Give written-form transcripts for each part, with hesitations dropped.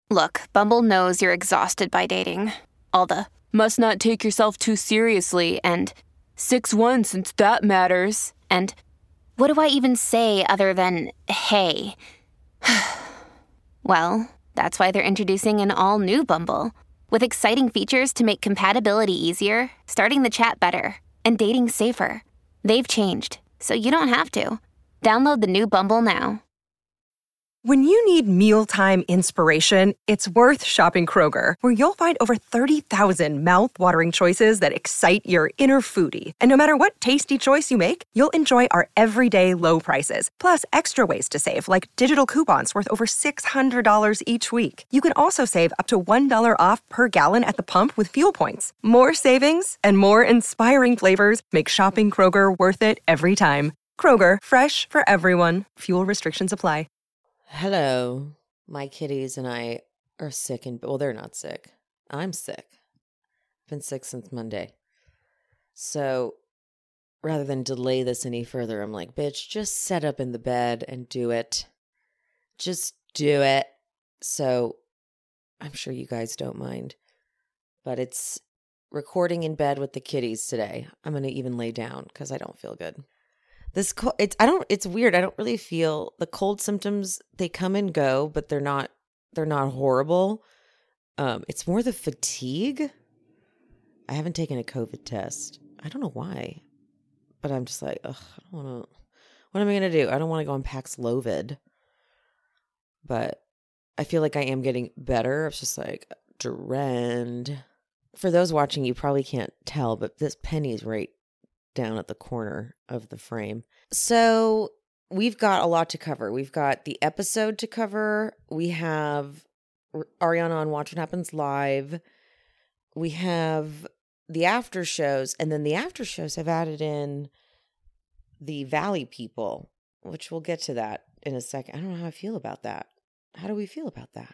Look, Bumble knows you're exhausted by dating. All the must not take yourself too seriously and 6'1" since that matters. And what do I even say other than hey? Well, that's why they're introducing an all-new Bumble with exciting features to make compatibility easier, starting the chat better, and dating safer. They've changed, so you don't have to. Download the new Bumble now. When you need mealtime inspiration, it's worth shopping Kroger, where you'll find over 30,000 mouth-watering choices that excite your inner foodie. And no matter what tasty choice you make, you'll enjoy our everyday low prices, plus extra ways to save, like digital coupons worth over $600 each week. You can also save up to $1 off per gallon at the pump with fuel points. More savings and more inspiring flavors make shopping Kroger worth it every time. Kroger, fresh for everyone. Fuel restrictions apply. Hello, my kitties and I are sick well, they're not sick. I'm sick. I've been sick since Monday. So rather than delay this any further, I'm like, bitch, just set up in the bed and do it. Just do it. So I'm sure you guys don't mind, but it's recording in bed with the kitties today. I'm going to even lay down because I don't feel good. It's weird. I don't really feel the cold symptoms. They come and go, but they're not horrible. It's more the fatigue. I haven't taken a COVID test. I don't know why, but I'm just like, ugh, I don't want to, what am I going to do? I don't want to go on Paxlovid, but I feel like I am getting better. It's just like drenched. For those watching, you probably can't tell, but this penny's right down at the corner of the frame. So we've got a lot to cover. We've got the episode to cover. We have Ariana on Watch What Happens Live. We have the after shows, and then the after shows have added in the Valley people, which we'll get to that in a second. I don't know how I feel about that. How do we feel about that?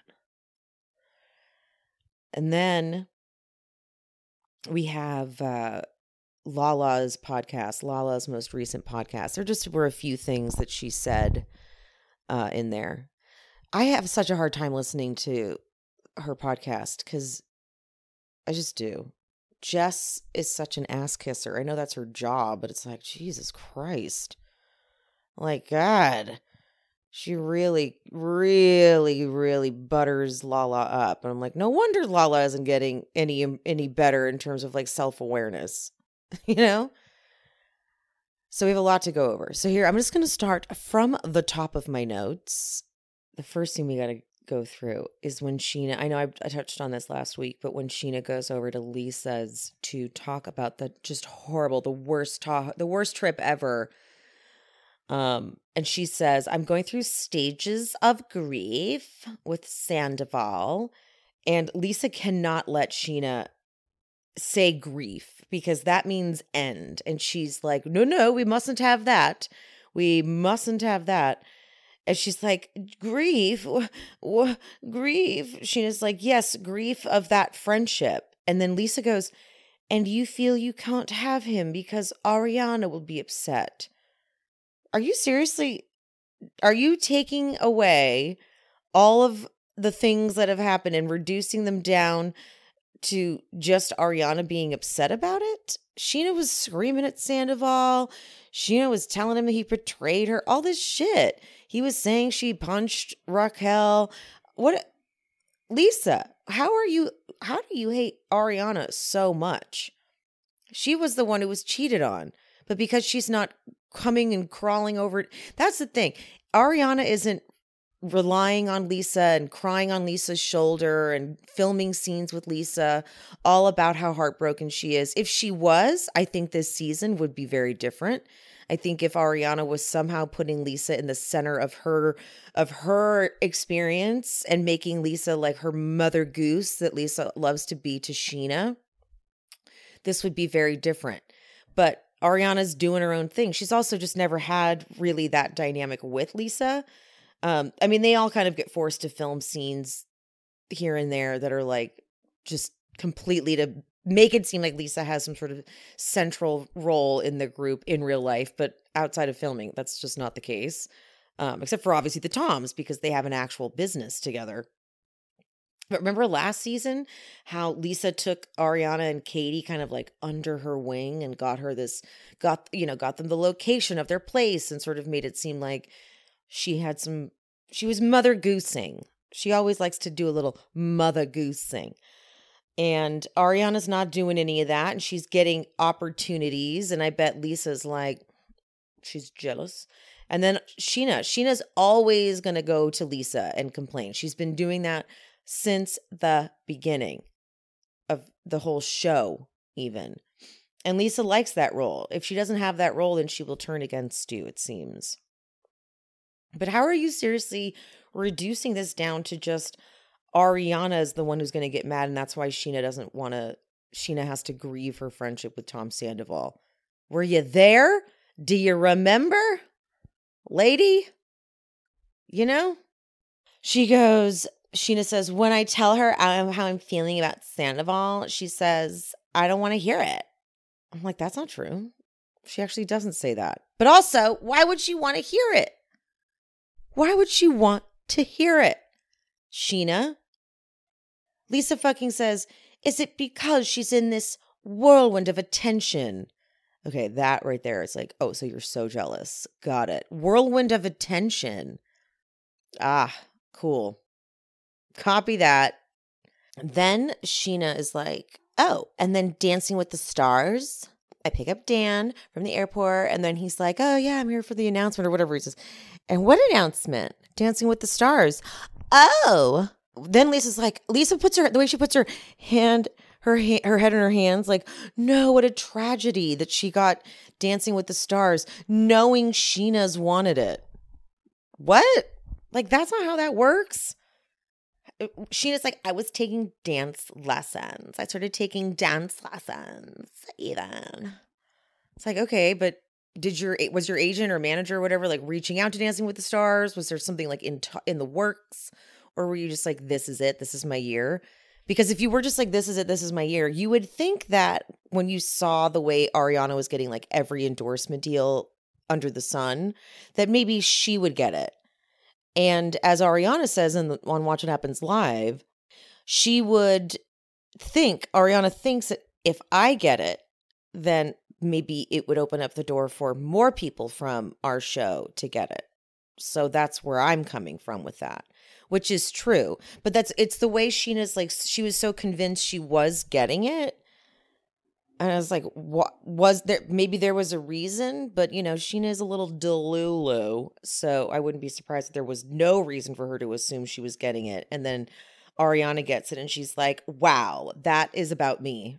And then we have Lala's podcast, Lala's most recent podcast. There just were a few things that she said in there. I have such a hard time listening to her podcast because I just do. Jess is such an ass kisser. I know that's her job, but it's like, Jesus Christ. Like, God. She really, really, really butters Lala up. And I'm like, no wonder Lala isn't getting any better in terms of like self-awareness. You know? So we have a lot to go over. So here, I'm just going to start from the top of my notes. The first thing we got to go through is when Scheana, I know I touched on this last week, but when Scheana goes over to Lisa's to talk about the just horrible, the worst trip ever. And she says, I'm going through stages of grief with Sandoval, and Lisa cannot let Scheana say grief because that means end. And she's like, no, we mustn't have that. We mustn't have that. And she's like, grief, grief. Sheena's like, yes, grief of that friendship. And then Lisa goes, and you feel you can't have him because Ariana will be upset. Are you taking away all of the things that have happened and reducing them down to just Ariana being upset about it? Scheana was screaming at Sandoval. Scheana was telling him he betrayed her. All this shit. He was saying she punched Raquel. What? Lisa, how do you hate Ariana so much? She was the one who was cheated on. But because she's not coming and crawling over it, that's the thing. Ariana isn't relying on Lisa and crying on Lisa's shoulder and filming scenes with Lisa all about how heartbroken she is. If she was, I think this season would be very different. I think if Ariana was somehow putting Lisa in the center of her experience and making Lisa like her mother goose that Lisa loves to be to Scheana, this would be very different. But Ariana's doing her own thing. She's also just never had really that dynamic with Lisa. I mean, they all kind of get forced to film scenes here and there that are like just completely to make it seem like Lisa has some sort of central role in the group in real life, but outside of filming, that's just not the case. Except for obviously the Toms, because they have an actual business together. But remember last season how Lisa took Ariana and Katie kind of like under her wing and got them the location of their place and sort of made it seem like she was mother goosing. She always likes to do a little mother goosing. And Ariana's not doing any of that, and she's getting opportunities, and I bet Lisa's like, she's jealous. And then Sheena's always going to go to Lisa and complain. She's been doing that since the beginning of the whole show, even. And Lisa likes that role. If she doesn't have that role, then she will turn against Stu, it seems. But how are you seriously reducing this down to just Ariana is the one who's going to get mad, and that's why Sheena has to grieve her friendship with Tom Sandoval? Were you there? Do you remember? Lady? You know? Sheena says, when I tell her how I'm feeling about Sandoval, she says, I don't want to hear it. I'm like, that's not true. She actually doesn't say that. But also, why would she want to hear it? Why would she want to hear it? Sheena? Lisa fucking says, is it because she's in this whirlwind of attention? Okay, that right there is like, oh, so you're so jealous. Got it. Whirlwind of attention. Ah, cool. Copy that. Then Sheena is like, oh, and then Dancing with the Stars. I pick up Dan from the airport, and then he's like, oh, yeah, I'm here for the announcement or whatever he says. And what announcement? Dancing with the Stars. Oh. Then Lisa puts the way she puts her head in her hands, like, no, what a tragedy that she got Dancing with the Stars, knowing Sheena's wanted it. What? Like, that's not how that works. Sheena's like, I was taking dance lessons. I started taking dance lessons even. It's like, okay, but was your agent or manager or whatever like reaching out to Dancing with the Stars? Was there something like in the works? Or were you just like, this is it, this is my year? Because if you were just like, this is it, this is my year, you would think that when you saw the way Ariana was getting like every endorsement deal under the sun, that maybe she would get it. And as Ariana says on Watch What Happens Live, Ariana thinks that if I get it, then maybe it would open up the door for more people from our show to get it. So that's where I'm coming from with that, which is true. But it's the way Sheena's like, she was so convinced she was getting it. And I was like, what was there? Maybe there was a reason, but Sheena is a little delulu. So I wouldn't be surprised if there was no reason for her to assume she was getting it. And then Ariana gets it and she's like, wow, that is about me.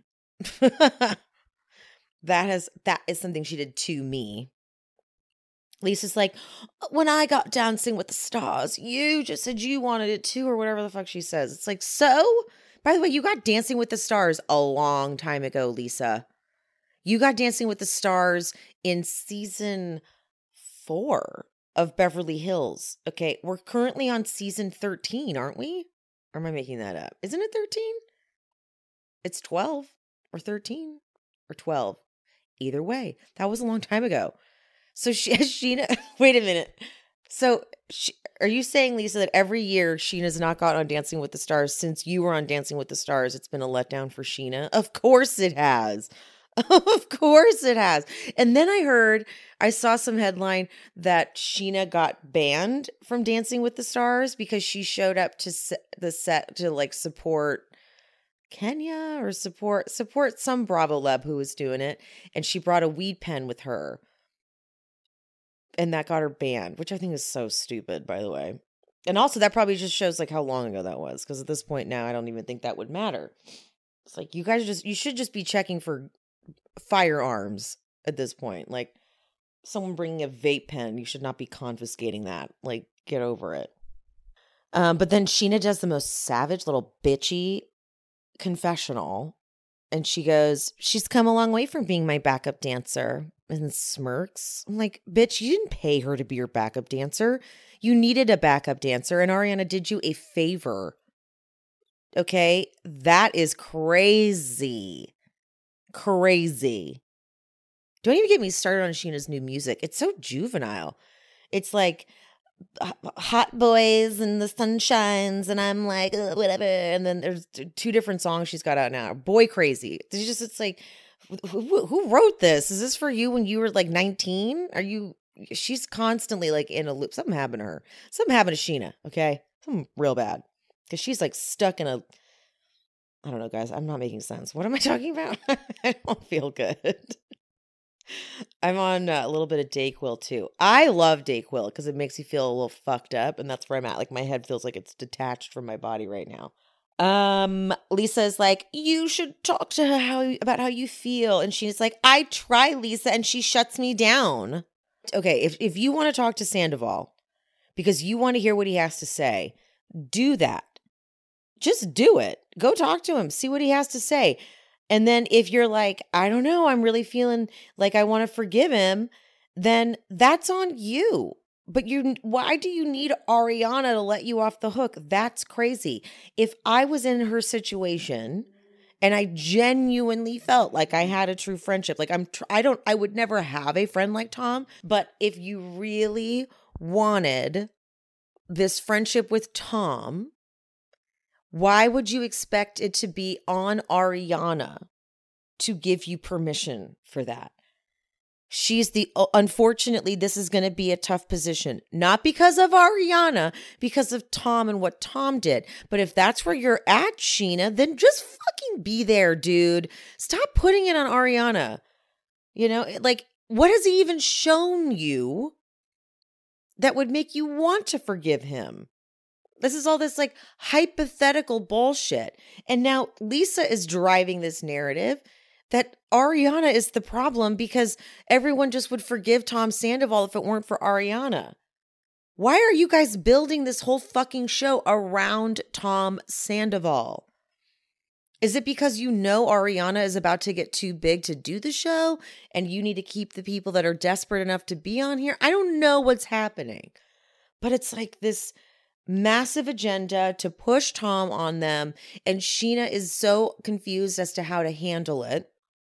That is something she did to me. Lisa's like, when I got Dancing with the Stars, you just said you wanted it too, or whatever the fuck she says. It's like, so? By the way, you got Dancing with the Stars a long time ago, Lisa. You got Dancing with the Stars in season 4 of Beverly Hills. Okay, we're currently on season 13, aren't we? Or am I making that up? Isn't it 13? It's 12 or 13 or 12. Either way, that was a long time ago. So Sheena, wait a minute. So are you saying, Lisa, that every year Sheena's not gotten on Dancing with the Stars since you were on Dancing with the Stars? It's been a letdown for Sheena? Of course it has. Of course it has. And then I saw some headline that Sheena got banned from Dancing with the Stars because she showed up to the set to like support Kenya or support some Bravo Lab who was doing it. And she brought a weed pen with her. And that got her banned, which I think is so stupid, by the way. And also that probably just shows like how long ago that was. Because at this point now, I don't even think that would matter. It's like, you should just be checking for firearms at this point. Like someone bringing a vape pen, you should not be confiscating that. Like, get over it. But then Sheena does the most savage little bitchy confessional. And she goes, she's come a long way from being my backup dancer. And smirks. I'm like, bitch, you didn't pay her to be your backup dancer. You needed a backup dancer, and Ariana did you a favor. Okay? That is crazy. Crazy. Don't even get me started on Sheena's new music. It's so juvenile. It's like hot boys and the sun shines, and I'm like, whatever. And then there's 2 different songs she's got out now. Boy Crazy. It's like, who wrote this? Is this for you when you were like 19? She's constantly like in a loop. Something happened to her. Something happened to Sheena. Okay. Something real bad. Because she's like stuck in I don't know, guys. I'm not making sense. What am I talking about? I don't feel good. I'm on a little bit of Dayquil too. I love Dayquil because it makes you feel a little fucked up, and that's where I'm at. Like my head feels like it's detached from my body right now. Lisa's like, you should talk to her about how you feel, and she's like, I try, Lisa, and she shuts me down. Okay, if you want to talk to Sandoval because you want to hear what he has to say, do that. Just do it. Go talk to him. See what he has to say. And then if you're like, I don't know, I'm really feeling like I want to forgive him, then that's on you. But why do you need Ariana to let you off the hook? That's crazy. If I was in her situation and I genuinely felt like I had a true friendship, like I would never have a friend like Tom, but if you really wanted this friendship with Tom, why would you expect it to be on Ariana to give you permission for that? Unfortunately, this is going to be a tough position, not because of Ariana, because of Tom and what Tom did. But if that's where you're at, Sheena, then just fucking be there, dude. Stop putting it on Ariana. You know, like, what has he even shown you that would make you want to forgive him? This is all this like hypothetical bullshit. And now Lisa is driving this narrative that Ariana is the problem because everyone just would forgive Tom Sandoval if it weren't for Ariana. Why are you guys building this whole fucking show around Tom Sandoval? Is it because you know Ariana is about to get too big to do the show and you need to keep the people that are desperate enough to be on here? I don't know what's happening, but it's like this massive agenda to push Tom on them, and Sheena is so confused as to how to handle it.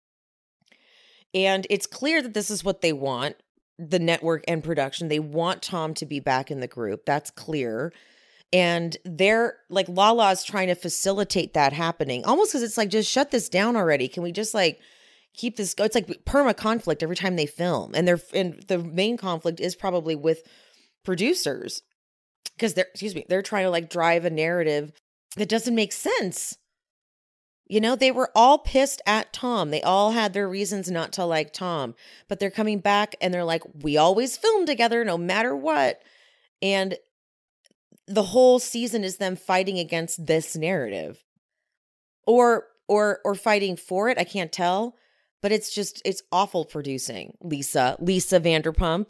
And it's clear that this is what they want, the network and production. They want Tom to be back in the group. That's clear. And they're like, Lala's trying to facilitate that happening, almost because it's like, just shut this down already. Can we just like keep this go? It's like perma conflict every time they film. And the main conflict is probably with producers. Because they're trying to like drive a narrative that doesn't make sense. You know, they were all pissed at Tom. They all had their reasons not to like Tom, but they're coming back and they're like, we always film together no matter what. And the whole season is them fighting against this narrative or fighting for it. I can't tell, but it's awful producing. Lisa Vanderpump.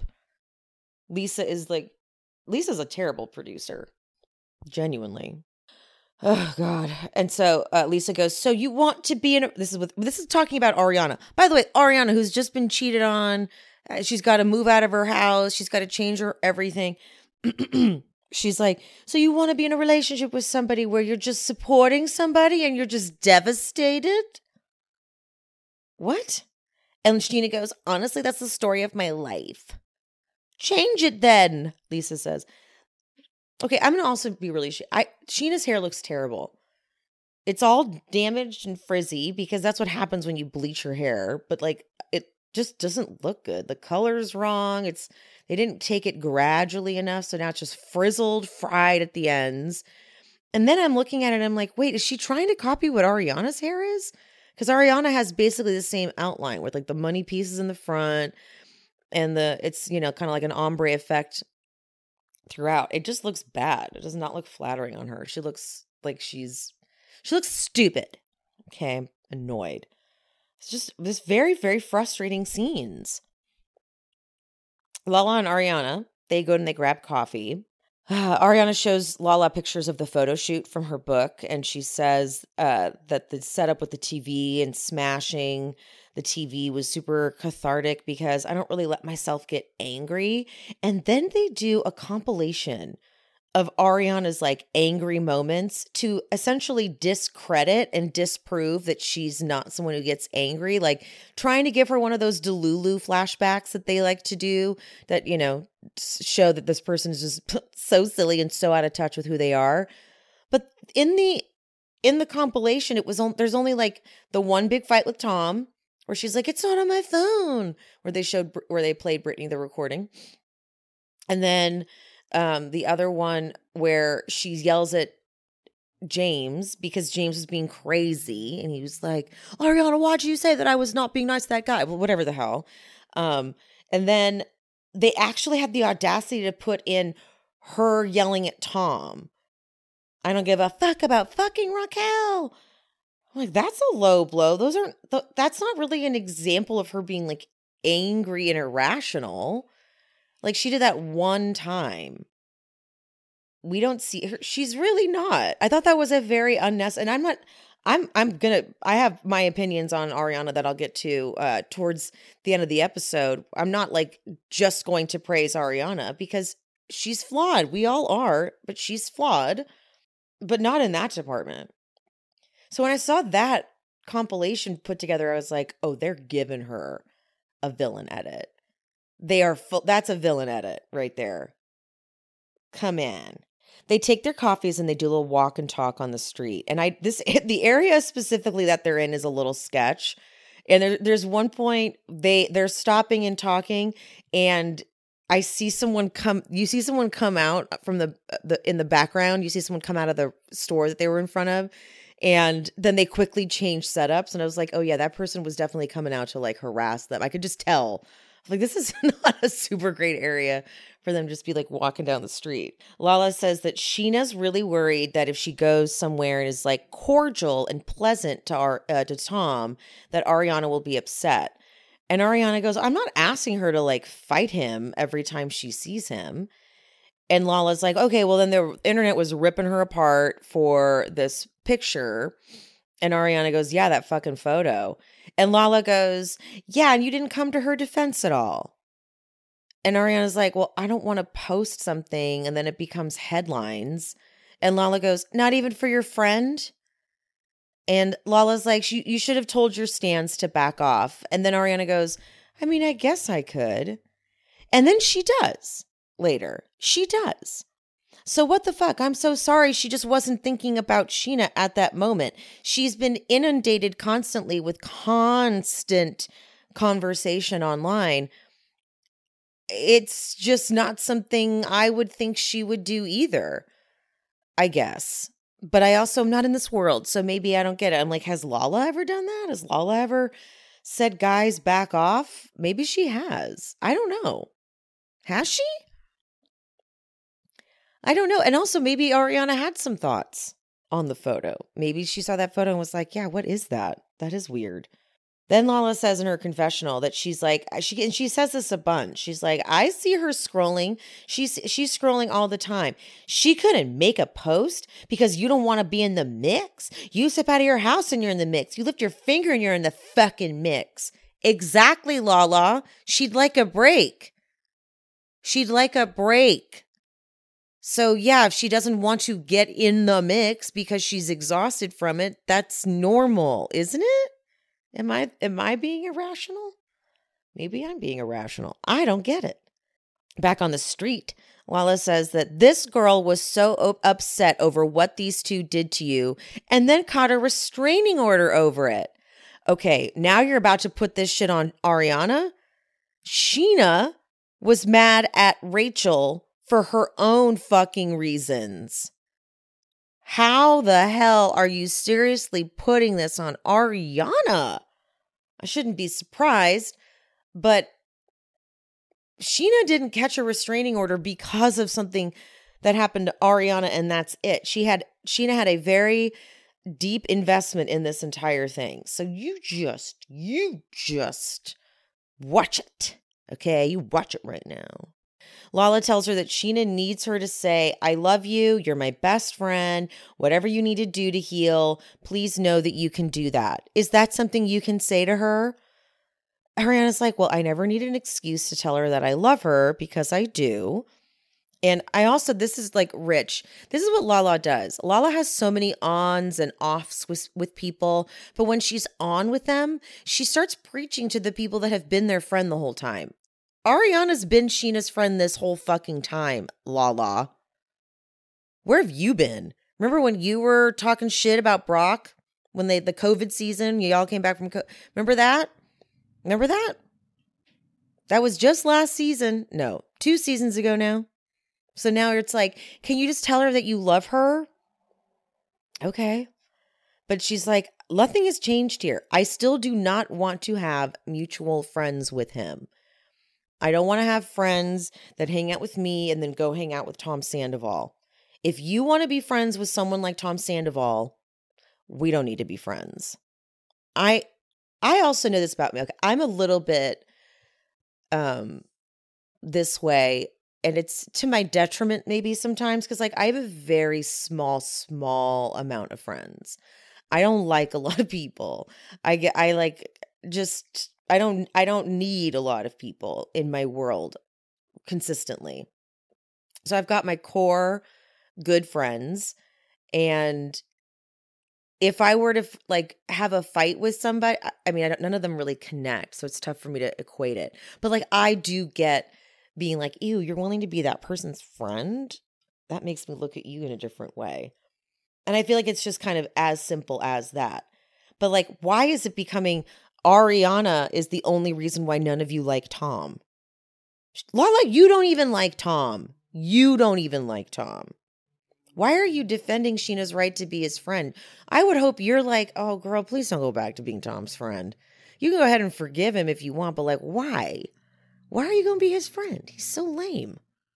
Lisa's a terrible producer. Genuinely. Oh God. And so Lisa goes, so you want to be this is talking about Ariana. By the way, Ariana, who's just been cheated on, she's got to move out of her house. She's got to change her everything. She's like, so you want to be in a relationship with somebody where you're just supporting somebody and you're just devastated? What? And Sheena goes, honestly, that's the story of my life. Change it then, Lisa says. Okay, I'm going to also be really... Sheena's hair looks terrible. It's all damaged and frizzy because that's what happens when you bleach your hair. But like, it just doesn't look good. The color's wrong. They didn't take it gradually enough. So now it's just frizzled, fried at the ends. And then I'm looking at it and I'm like, wait, is she trying to copy what Ariana's hair is? Because Ariana has basically the same outline with like the money pieces in the front and it's, kind of like an ombre effect throughout. It just looks bad. It does not look flattering on her. She looks like she looks stupid. Okay, I'm annoyed. It's just this very, very frustrating scenes. Lala and Ariana, they go and they grab coffee. Ariana shows Lala pictures of the photo shoot from her book, and she says that the setup with the TV and smashing the TV was super cathartic because I don't really let myself get angry. And then they do a compilation of Ariana's like angry moments to essentially discredit and disprove that she's not someone who gets angry, like trying to give her one of those Delulu flashbacks that they like to do that, you know, show that this person is just so silly and so out of touch with who they are. But in the compilation, it was there's only like the one big fight with Tom where she's like, it's not on my phone, where they played Britney the recording. And then the other one where she yells at James because James was being crazy. And he was like, Ariana, why'd you say that I was not being nice to that guy? Well, whatever the hell. And then they actually had the audacity to put in her yelling at Tom. I don't give a fuck about fucking Raquel. I'm like, that's a low blow. That's not really an example of her being like angry and irrational. Like she did that one time. We don't see her. She's really not. I thought that was a very unnecessary. And I have my opinions on Ariana that I'll get to towards the end of the episode. I'm not like just going to praise Ariana because she's flawed. We all are, but she's flawed, but not in that department. So when I saw that compilation put together, I was like, oh, they're giving her a villain edit. That's a villain edit right there. Come in. They take their coffees and they do a little walk and talk on the street. And the area specifically that they're in is a little sketch. And there's one point they're stopping and talking, and I see someone come. You see someone come out from in the background. You see someone come out of the store that they were in front of, and then they quickly change setups. And I was like, oh yeah, that person was definitely coming out to like harass them. I could just tell. Like, this is not a super great area for them to just be like walking down the street. Lala says that Sheena's really worried that if she goes somewhere and is like cordial and pleasant to Tom, that Ariana will be upset. And Ariana goes, I'm not asking her to like fight him every time she sees him. And Lala's like, okay, well then the internet was ripping her apart for this picture. And Ariana goes, yeah, that fucking photo. And Lala goes, yeah, and you didn't come to her defense at all. And Ariana's like, well, I don't want to post something and then it becomes headlines. And Lala goes, not even for your friend? And Lala's like, you should have told your stans to back off. And then Ariana goes, I mean, I guess I could. And then she does later. She does. So what the fuck? I'm so sorry. She just wasn't thinking about Sheena at that moment. She's been inundated constantly with constant conversation online. It's just not something I would think she would do either, I guess. But I also am not in this world, so maybe I don't get it. I'm like, has Lala ever done that? Has Lala ever said, guys, back off? Maybe she has. I don't know. Has she? I don't know. And also maybe Ariana had some thoughts on the photo. Maybe she saw that photo and was like, yeah, what is that? That is weird. Then Lala says in her confessional that she's like, she says this a bunch. She's like, I see her scrolling. She's scrolling all the time. She couldn't make a post because you don't want to be in the mix. You step out of your house and you're in the mix. You lift your finger and you're in the fucking mix. Exactly, Lala. She'd like a break. She'd like a break. So yeah, if she doesn't want to get in the mix because she's exhausted from it, that's normal, isn't it? Am I being irrational? Maybe I'm being irrational. I don't get it. Back on the street, Lala says that this girl was so upset over what these two did to you and then caught a restraining order over it. Okay, now you're about to put this shit on Ariana? Sheena was mad at Rachel for her own fucking reasons. How the hell are you seriously putting this on Ariana? I shouldn't be surprised, but Sheena didn't catch a restraining order because of something that happened to Ariana, and that's it. Sheena had a very deep investment in this entire thing. So you just watch it. Okay, you watch it right now. Lala tells her that Sheena needs her to say, I love you, you're my best friend, whatever you need to do to heal, please know that you can do that. Is that something you can say to her? Ariana's like, well, I never need an excuse to tell her that I love her because I do. And I also, this is like Rich. This is what Lala does. Lala has so many ons and offs with people, but when she's on with them, she starts preaching to the people that have been their friend the whole time. Ariana's been Scheana's friend this whole fucking time, Lala. Where have you been? Remember when you were talking shit about Brock? When the COVID season, you all came back from remember that? Remember that? That was just last season. No, 2 seasons ago now. So now it's like, can you just tell her that you love her? Okay. But she's like, nothing has changed here. I still do not want to have mutual friends with him. I don't want to have friends that hang out with me and then go hang out with Tom Sandoval. If you want to be friends with someone like Tom Sandoval, we don't need to be friends. I also know this about me. Okay, I'm a little bit this way, and it's to my detriment maybe sometimes, because like I have a very small amount of friends. I don't like a lot of people. I don't need a lot of people in my world consistently. So I've got my core good friends, and if I were to like have a fight with somebody, I mean, none of them really connect, so it's tough for me to equate it. But like, I do get being like, ew, you're willing to be that person's friend? That makes me look at you in a different way. And I feel like it's just kind of as simple as that. But like, why is it becoming Ariana is the only reason why none of you like Tom? Lala, you don't even like Tom. You don't even like Tom. Why are you defending Scheana's right to be his friend? I would hope you're like, oh, girl, please don't go back to being Tom's friend. You can go ahead and forgive him if you want, but like, why? Why are you going to be his friend? He's so lame.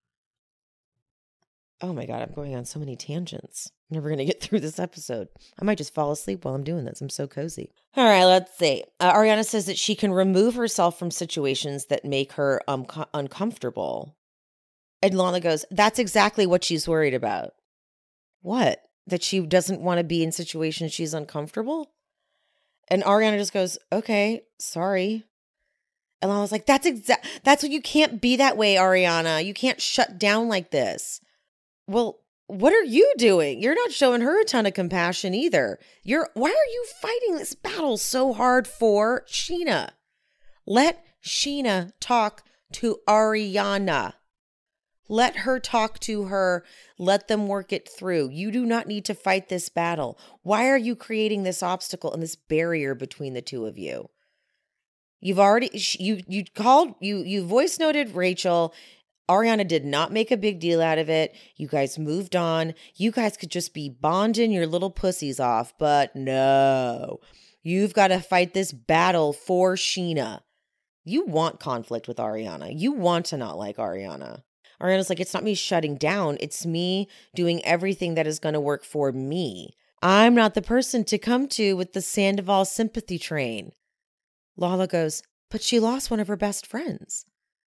Oh my God, I'm going on so many tangents. I'm never going to get through this episode. I might just fall asleep while I'm doing this. I'm so cozy. All right, let's see. Ariana says that she can remove herself from situations that make her uncomfortable. And Lana goes, that's exactly what she's worried about. What? That she doesn't want to be in situations she's uncomfortable? And Ariana just goes, okay, sorry. And Lana's like, that's what you can't be that way, Ariana. You can't shut down like this. Well, what are you doing? You're not showing her a ton of compassion either. Why are you fighting this battle so hard for Scheana? Let Scheana talk to Ariana. Let her talk to her. Let them work it through. You do not need to fight this battle. Why are you creating this obstacle and this barrier between the two of you? You've already, you voice noted Rachel. Ariana did not make a big deal out of it. You guys moved on. You guys could just be bonding your little pussies off, but no. You've got to fight this battle for Scheana. You want conflict with Ariana. You want to not like Ariana. Ariana's like, it's not me shutting down. It's me doing everything that is going to work for me. I'm not the person to come to with the Sandoval sympathy train. Lala goes, but she lost one of her best friends.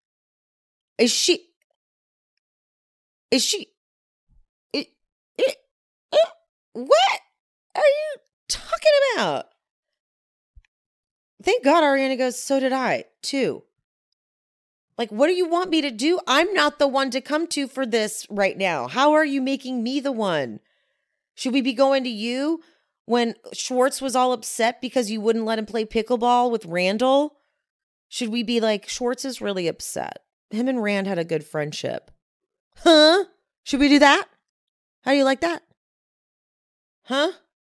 What are you talking about? Thank God Ariana goes, so did I, too. Like, what do you want me to do? I'm not the one to come to for this right now. How are you making me the one? Should we be going to you when Schwartz was all upset because you wouldn't let him play pickleball with Randall? Should we be like, Schwartz is really upset. Him and Rand had a good friendship. Huh? Should we do that? How do you like that? Huh?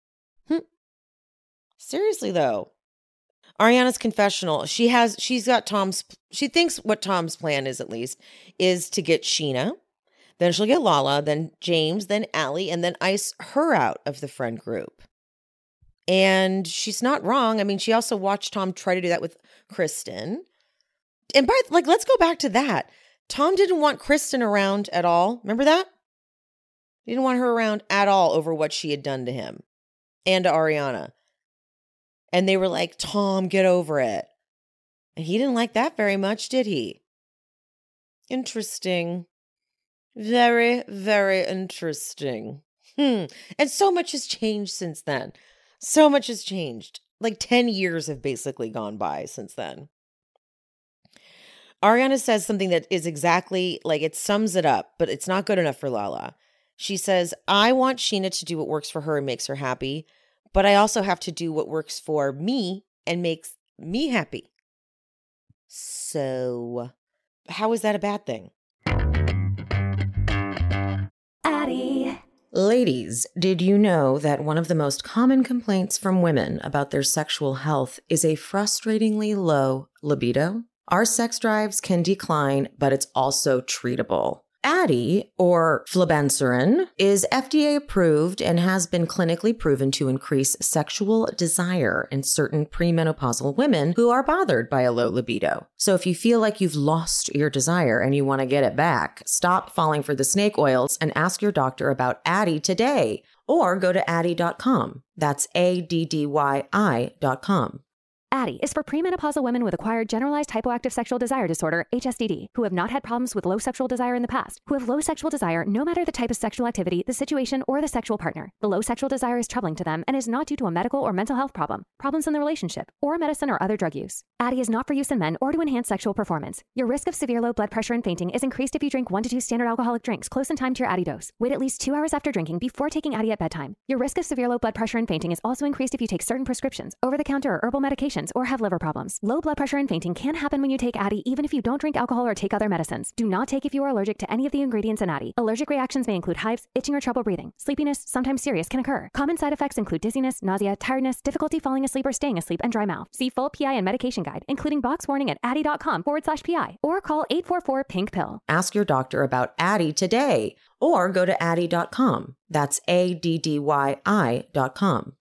Seriously, though. Ariana's confessional. She thinks what Tom's plan is, at least, is to get Scheana. Then she'll get Lala, then James, then Allie, and then ice her out of the friend group. And she's not wrong. I mean, she also watched Tom try to do that with Kristen. And let's go back to that. Tom didn't want Kristen around at all. Remember that? He didn't want her around at all over what she had done to him and to Ariana. And they were like, Tom, get over it. And he didn't like that very much, did he? Interesting. Very, very interesting. And so much has changed since then. So much has changed. Like 10 years have basically gone by since then. Ariana says something that is exactly like it sums it up, but it's not good enough for Lala. She says, I want Scheana to do what works for her and makes her happy, but I also have to do what works for me and makes me happy. So, how is that a bad thing? Addie. Ladies, did you know that one of the most common complaints from women about their sexual health is a frustratingly low libido? Our sex drives can decline, but it's also treatable. Addie, or flibanserin, is FDA approved and has been clinically proven to increase sexual desire in certain premenopausal women who are bothered by a low libido. So if you feel like you've lost your desire and you want to get it back, stop falling for the snake oils and ask your doctor about Addie today, or go to Addie.com. That's ADDYI.com. Addie is for premenopausal women with acquired generalized hypoactive sexual desire disorder, HSDD, who have not had problems with low sexual desire in the past, who have low sexual desire no matter the type of sexual activity, the situation, or the sexual partner. The low sexual desire is troubling to them and is not due to a medical or mental health problem, problems in the relationship, or medicine or other drug use. Addie is not for use in men or to enhance sexual performance. Your risk of severe low blood pressure and fainting is increased if you drink 1 to 2 standard alcoholic drinks close in time to your Addie dose. Wait at least 2 hours after drinking before taking Addie at bedtime. Your risk of severe low blood pressure and fainting is also increased if you take certain prescriptions, over-the-counter or herbal medications, or have liver problems. Low blood pressure and fainting can happen when you take Addie even if you don't drink alcohol or take other medicines. Do not take if you are allergic to any of the ingredients in Addie. Allergic reactions may include hives, itching or trouble breathing. Sleepiness, sometimes serious, can occur. Common side effects include dizziness, nausea, tiredness, difficulty falling asleep or staying asleep, and dry mouth. See full PI and medication guide, including box warning at addie.com/PI, or call 844-PINK-PILL. Ask your doctor about Addie today, or go to Addie.com. That's ADDYI.com.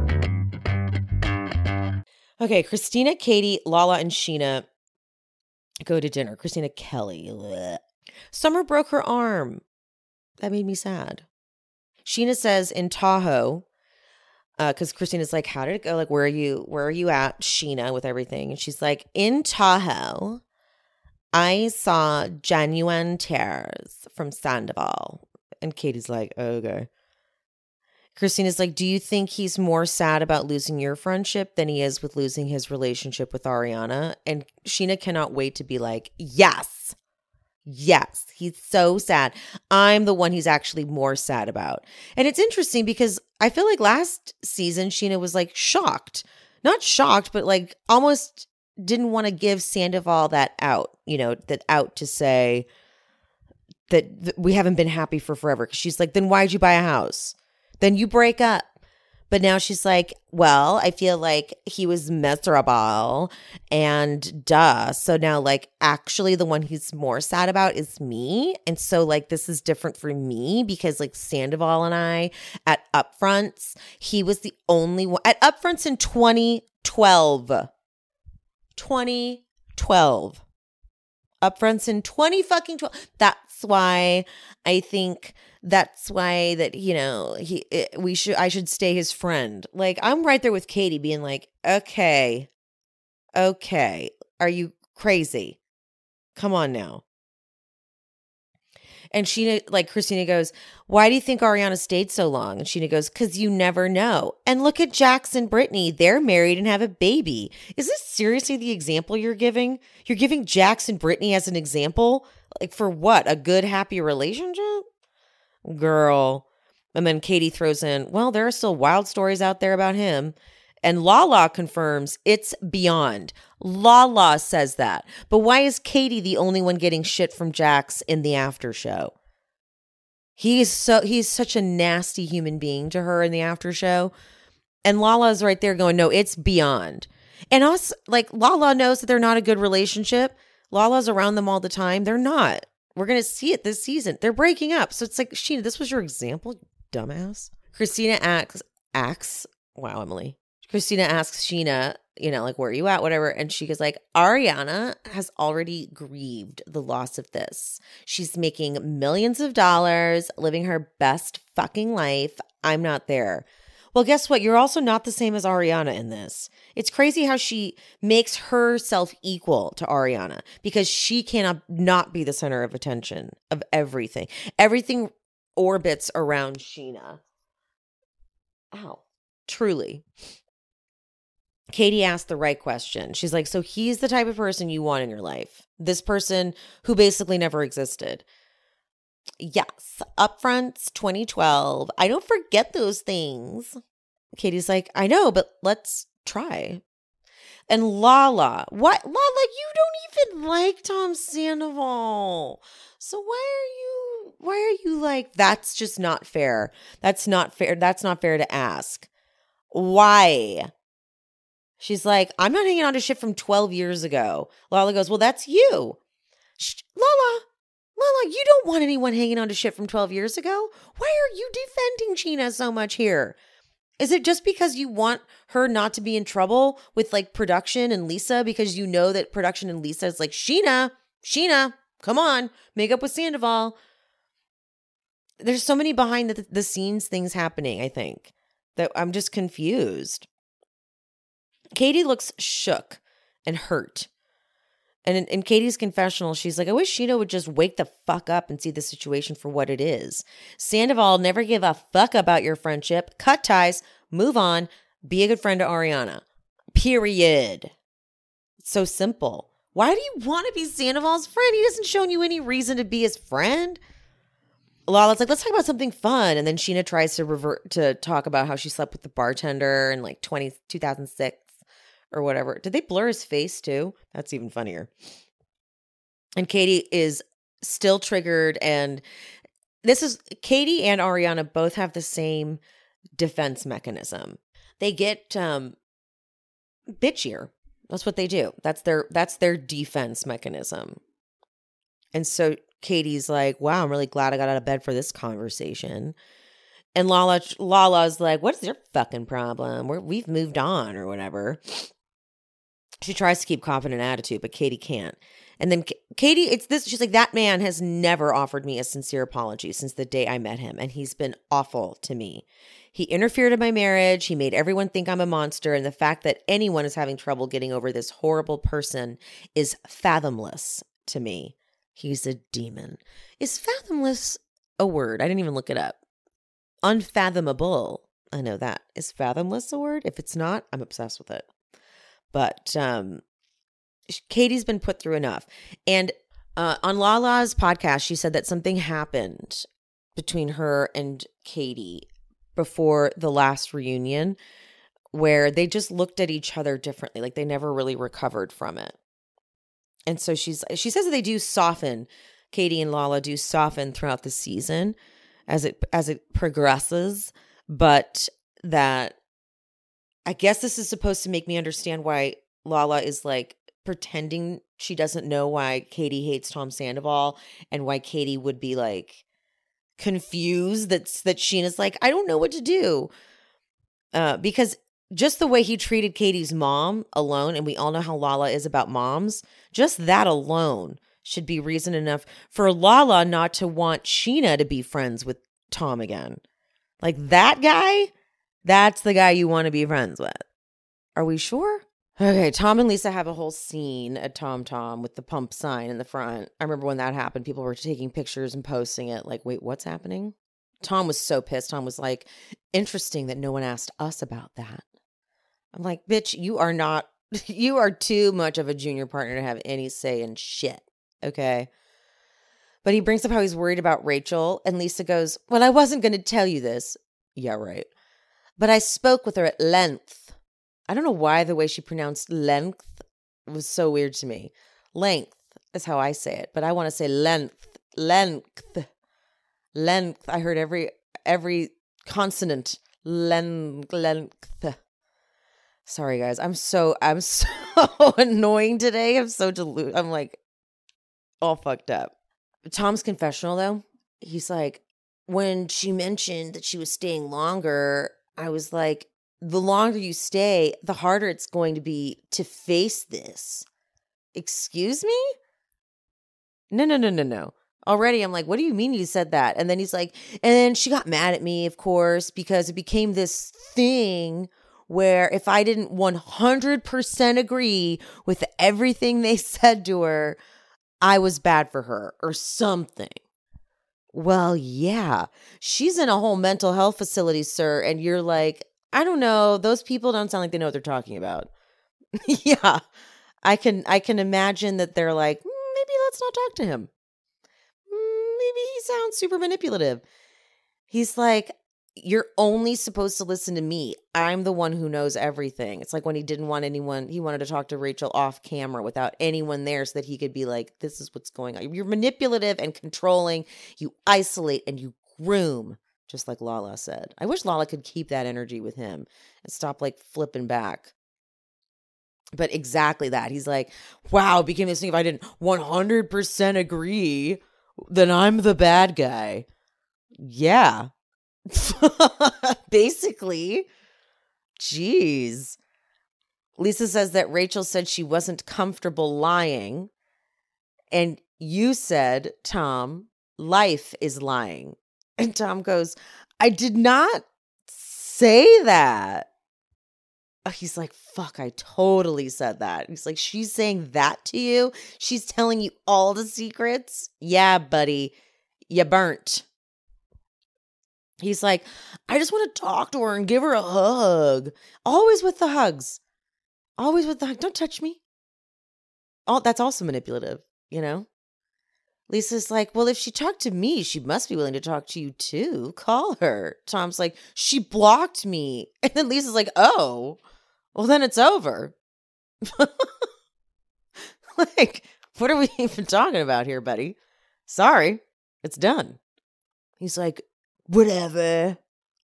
Okay, Christina, Katie, Lala, and Scheana go to dinner. Christina Kelly. Bleh. Summer broke her arm. That made me sad. Scheana says in Tahoe, because Christina's like, how did it go? Like, where are you at, Scheana, with everything? And she's like, in Tahoe, I saw genuine tears from Sandoval. And Katie's like, okay. Christina's like, do you think he's more sad about losing your friendship than he is with losing his relationship with Ariana? And Scheana cannot wait to be like, yes, he's so sad. I'm the one he's actually more sad about. And it's interesting because I feel like last season, Scheana was like shocked. Not shocked, but like almost didn't want to give Sandoval that out, to say that we haven't been happy for forever. Because she's like, then why'd you buy a house? Then you break up. But now she's like, well, I feel like he was miserable and duh. So now like actually the one he's more sad about is me. And so like this is different for me because like Sandoval and I at Upfronts, he was the only one at Upfronts in 2012. Upfronts in 2012. That's why I think that I should stay his friend. Like I'm right there with Katie being like, okay, are you crazy? Come on now. And Scheana, like Christina goes, why do you think Ariana stayed so long? And Scheana goes, because you never know. And look at Jax and Brittany. They're married and have a baby. Is this seriously the example you're giving? You're giving Jax and Brittany as an example? Like for what? A good, happy relationship? Girl. And then Katie throws in, well, there are still wild stories out there about him. And Lala confirms it's beyond. Lala says that. But why is Katie the only one getting shit from Jax in the after show? He's such a nasty human being to her in the after show. And Lala's right there going, no, it's beyond. And us, like Lala knows that they're not a good relationship. Lala's around them all the time. They're not. We're going to see it this season. They're breaking up. So it's like, Scheana, this was your example, you dumbass. Christina asks, wow, Emily. Christina asks Scheana, like, where are you at, whatever. And she goes like, Ariana has already grieved the loss of this. She's making millions of dollars, living her best fucking life. I'm not there. Well, guess what? You're also not the same as Ariana in this. It's crazy how she makes herself equal to Ariana because she cannot not be the center of attention of everything. Everything orbits around Scheana. Ow. Truly. Katie asked the right question. She's like, so he's the type of person you want in your life. This person who basically never existed. Yes, Upfronts 2012. I don't forget those things. Katie's like, I know, but let's try. And Lala, what? Lala, you don't even like Tom Sandoval. So why are you like, that's just not fair. That's not fair. That's not fair to ask. Why? She's like, I'm not hanging on to shit from 12 years ago. Lala goes, well, that's you. Lala, you don't want anyone hanging on to shit from 12 years ago. Why are you defending Scheana so much here? Is it just because you want her not to be in trouble with like production and Lisa, because you know that production and Lisa is like, Scheana, come on, make up with Sandoval. There's so many behind the scenes things happening, I think, that I'm just confused. Katie looks shook and hurt. And in Katie's confessional, she's like, I wish Scheana would just wake the fuck up and see the situation for what it is. Sandoval, never give a fuck about your friendship. Cut ties, move on, be a good friend to Ariana. Period. It's so simple. Why do you want to be Sandoval's friend? He hasn't shown you any reason to be his friend. Lala's like, let's talk about something fun. And then Scheana tries to revert to talk about how she slept with the bartender in like 2006. Or whatever. Did they blur his face too? That's even funnier. And Katie is still triggered. And Katie and Ariana both have the same defense mechanism. They get bitchier. That's what they do. That's their defense mechanism. And so Katie's like, wow, I'm really glad I got out of bed for this conversation. And Lala's like, what's your fucking problem? We've moved on or whatever. She tries to keep confident attitude, but Katie can't. And then Katie, she's like, that man has never offered me a sincere apology since the day I met him. And he's been awful to me. He interfered in my marriage. He made everyone think I'm a monster. And the fact that anyone is having trouble getting over this horrible person is fathomless to me. He's a demon. Is fathomless a word? I didn't even look it up. Unfathomable. I know that. Is fathomless a word? If it's not, I'm obsessed with it. But Katie's been put through enough. And on Lala's podcast, she said that something happened between her and Katie before the last reunion where they just looked at each other differently. Like they never really recovered from it. And so she says that they do soften. Katie and Lala do soften throughout the season as it progresses. But that I guess this is supposed to make me understand why Lala is like pretending she doesn't know why Katie hates Tom Sandoval and why Katie would be like confused that Scheana's like, I don't know what to do. Because just the way he treated Katie's mom alone, and we all know how Lala is about moms, just that alone should be reason enough for Lala not to want Scheana to be friends with Tom again. Like that guy? That's the guy you want to be friends with. Are we sure? Okay, Tom and Lisa have a whole scene at Tom Tom with the pump sign in the front. I remember when that happened, people were taking pictures and posting it like, wait, what's happening? Tom was so pissed. Tom was like, interesting that no one asked us about that. I'm like, bitch, you are too much of a junior partner to have any say in shit, okay? But he brings up how he's worried about Rachel, and Lisa goes, well, I wasn't going to tell you this. Yeah, right. But I spoke with her at length. I don't know why the way she pronounced length was so weird to me. Length is how I say it, but I want to say length. I heard every consonant. Length. Sorry, guys. I'm so annoying today. I'm like all fucked up. Tom's confessional, though, he's like, when she mentioned that she was staying longer, I was like, the longer you stay, the harder it's going to be to face this. Excuse me? No. Already, I'm like, what do you mean you said that? And then he's like, and then she got mad at me, of course, because it became this thing where if I didn't 100% agree with everything they said to her, I was bad for her or something. Well, yeah, she's in a whole mental health facility, sir. And you're like, I don't know. Those people don't sound like they know what they're talking about. Yeah. I can imagine that they're like, maybe let's not talk to him. Maybe he sounds super manipulative. He's like, you're only supposed to listen to me. I'm the one who knows everything. It's like when he didn't want anyone, he wanted to talk to Rachel off camera without anyone there so that he could be like, this is what's going on. You're manipulative and controlling. You isolate and you groom, just like Lala said. I wish Lala could keep that energy with him and stop like flipping back. But exactly that. He's like, wow, it became this thing. If I didn't 100% agree, then I'm the bad guy. Yeah. Basically. Jeez. Lisa says that Rachel said she wasn't comfortable lying. And you said, Tom, life is lying. And Tom goes, I did not say that. He's like, fuck, I totally said that. He's like, she's saying that to you? She's telling you all the secrets? Yeah, buddy, you burnt. He's like, I just want to talk to her and give her a hug. Always with the hugs. Always with the hug. Don't touch me. That's also manipulative, you know? Lisa's like, well, if she talked to me, she must be willing to talk to you too. Call her. Tom's like, she blocked me. And then Lisa's like, oh, well, then it's over. Like, what are we even talking about here, buddy? Sorry, it's done. He's like, whatever.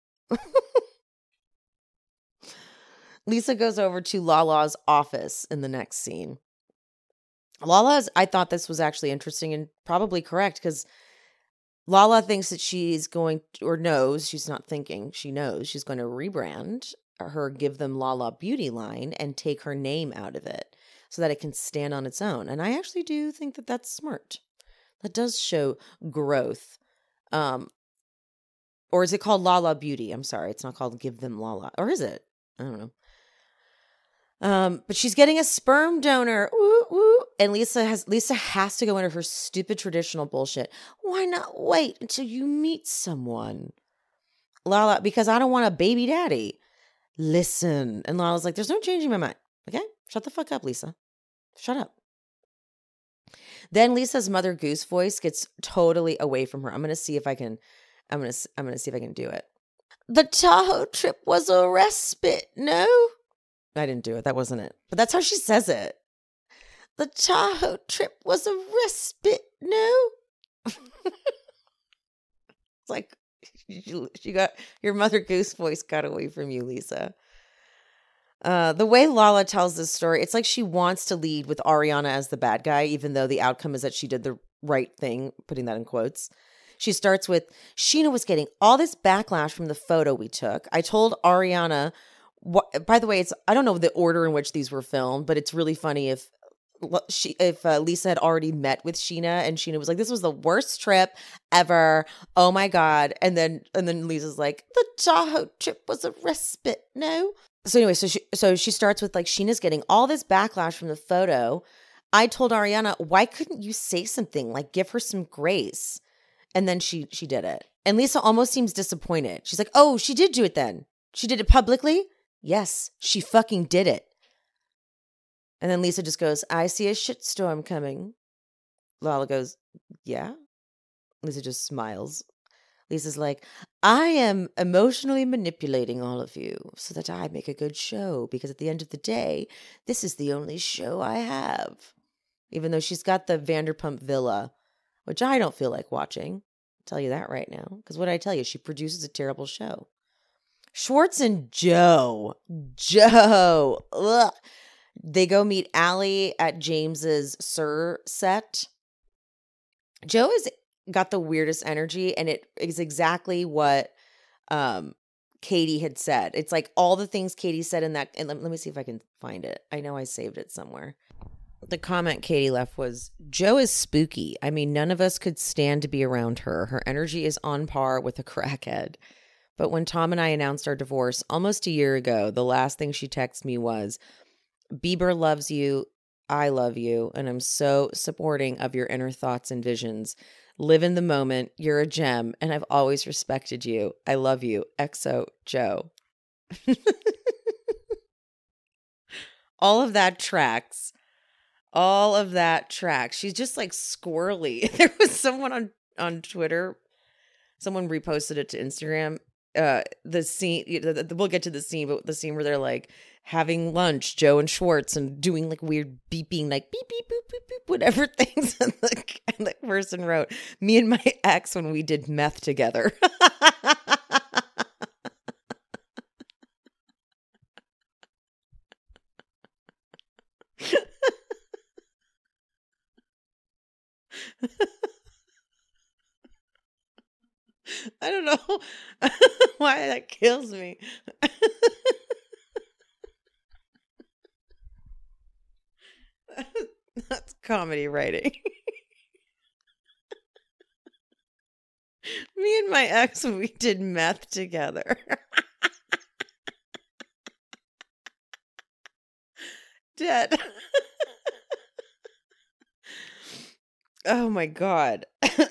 Lisa goes over to Lala's office in the next scene. I thought this was actually interesting and probably correct because Lala thinks that she's going to, or knows, she's not thinking, she knows she's going to rebrand her Give Them Lala beauty line and take her name out of it so that it can stand on its own. And I actually do think that that's smart. That does show growth. Or is it called Lala Beauty? I'm sorry, it's not called Give Them Lala. Or is it? I don't know. But she's getting a sperm donor. Woo, woo. And Lisa has to go into her stupid traditional bullshit. Why not wait until you meet someone? Lala, because I don't want a baby daddy. Listen. And Lala's like, there's no changing my mind. Okay? Shut the fuck up, Lisa. Shut up. Then Lisa's Mother Goose voice gets totally away from her. I'm going to see if I can do it. The Tahoe trip was a respite, no? I didn't do it. That wasn't it. But that's how she says it. The Tahoe trip was a respite, no? It's like, she got, your Mother Goose voice got away from you, Lisa. The way Lala tells this story, it's like she wants to lead with Ariana as the bad guy, even though the outcome is that she did the right thing, putting that in quotes. She starts with, Sheena was getting all this backlash from the photo we took. I told Ariana, by the way, I don't know the order in which these were filmed, but it's really funny if Lisa had already met with Sheena and Sheena was like, this was the worst trip ever. Oh my God. And then Lisa's like, the Tahoe trip was a respite, no? So anyway, so she starts with like, Sheena's getting all this backlash from the photo. I told Ariana, why couldn't you say something? Like, give her some grace. And then she did it. And Lisa almost seems disappointed. She's like, oh, she did do it then. She did it publicly? Yes, she fucking did it. And then Lisa just goes, I see a shitstorm coming. Lala goes, yeah? Lisa just smiles. Lisa's like, I am emotionally manipulating all of you so that I make a good show because at the end of the day, this is the only show I have. Even though she's got the Vanderpump Villa, which I don't feel like watching. I'll tell you that right now. Because what did I tell you? She produces a terrible show. Schwartz and Joe. Ugh. They go meet Allie at James's Sir set. Joe has got the weirdest energy, and it is exactly what Katie had said. It's like all the things Katie said in that. And let me see if I can find it. I know I saved it somewhere. The comment Katie left was, Joe is spooky. I mean, none of us could stand to be around her. Her energy is on par with a crackhead. But when Tom and I announced our divorce almost a year ago, the last thing she texted me was, Bieber loves you, I love you, and I'm so supporting of your inner thoughts and visions. Live in the moment, you're a gem, and I've always respected you. I love you, XO Joe. All of that tracks. All of that tracks. She's just like squirrely. There was someone on Twitter, someone reposted it to Instagram. The scene, we'll get to the scene, but the scene where they're like having lunch, Joe and Schwartz, and doing like weird beeping, like beep, beep, boop, boop, boop, whatever things. And the person wrote, "Me and my ex when we did meth together." I don't know why that kills me. That's comedy writing. Me and my ex, we did meth together. Dead. Oh my God.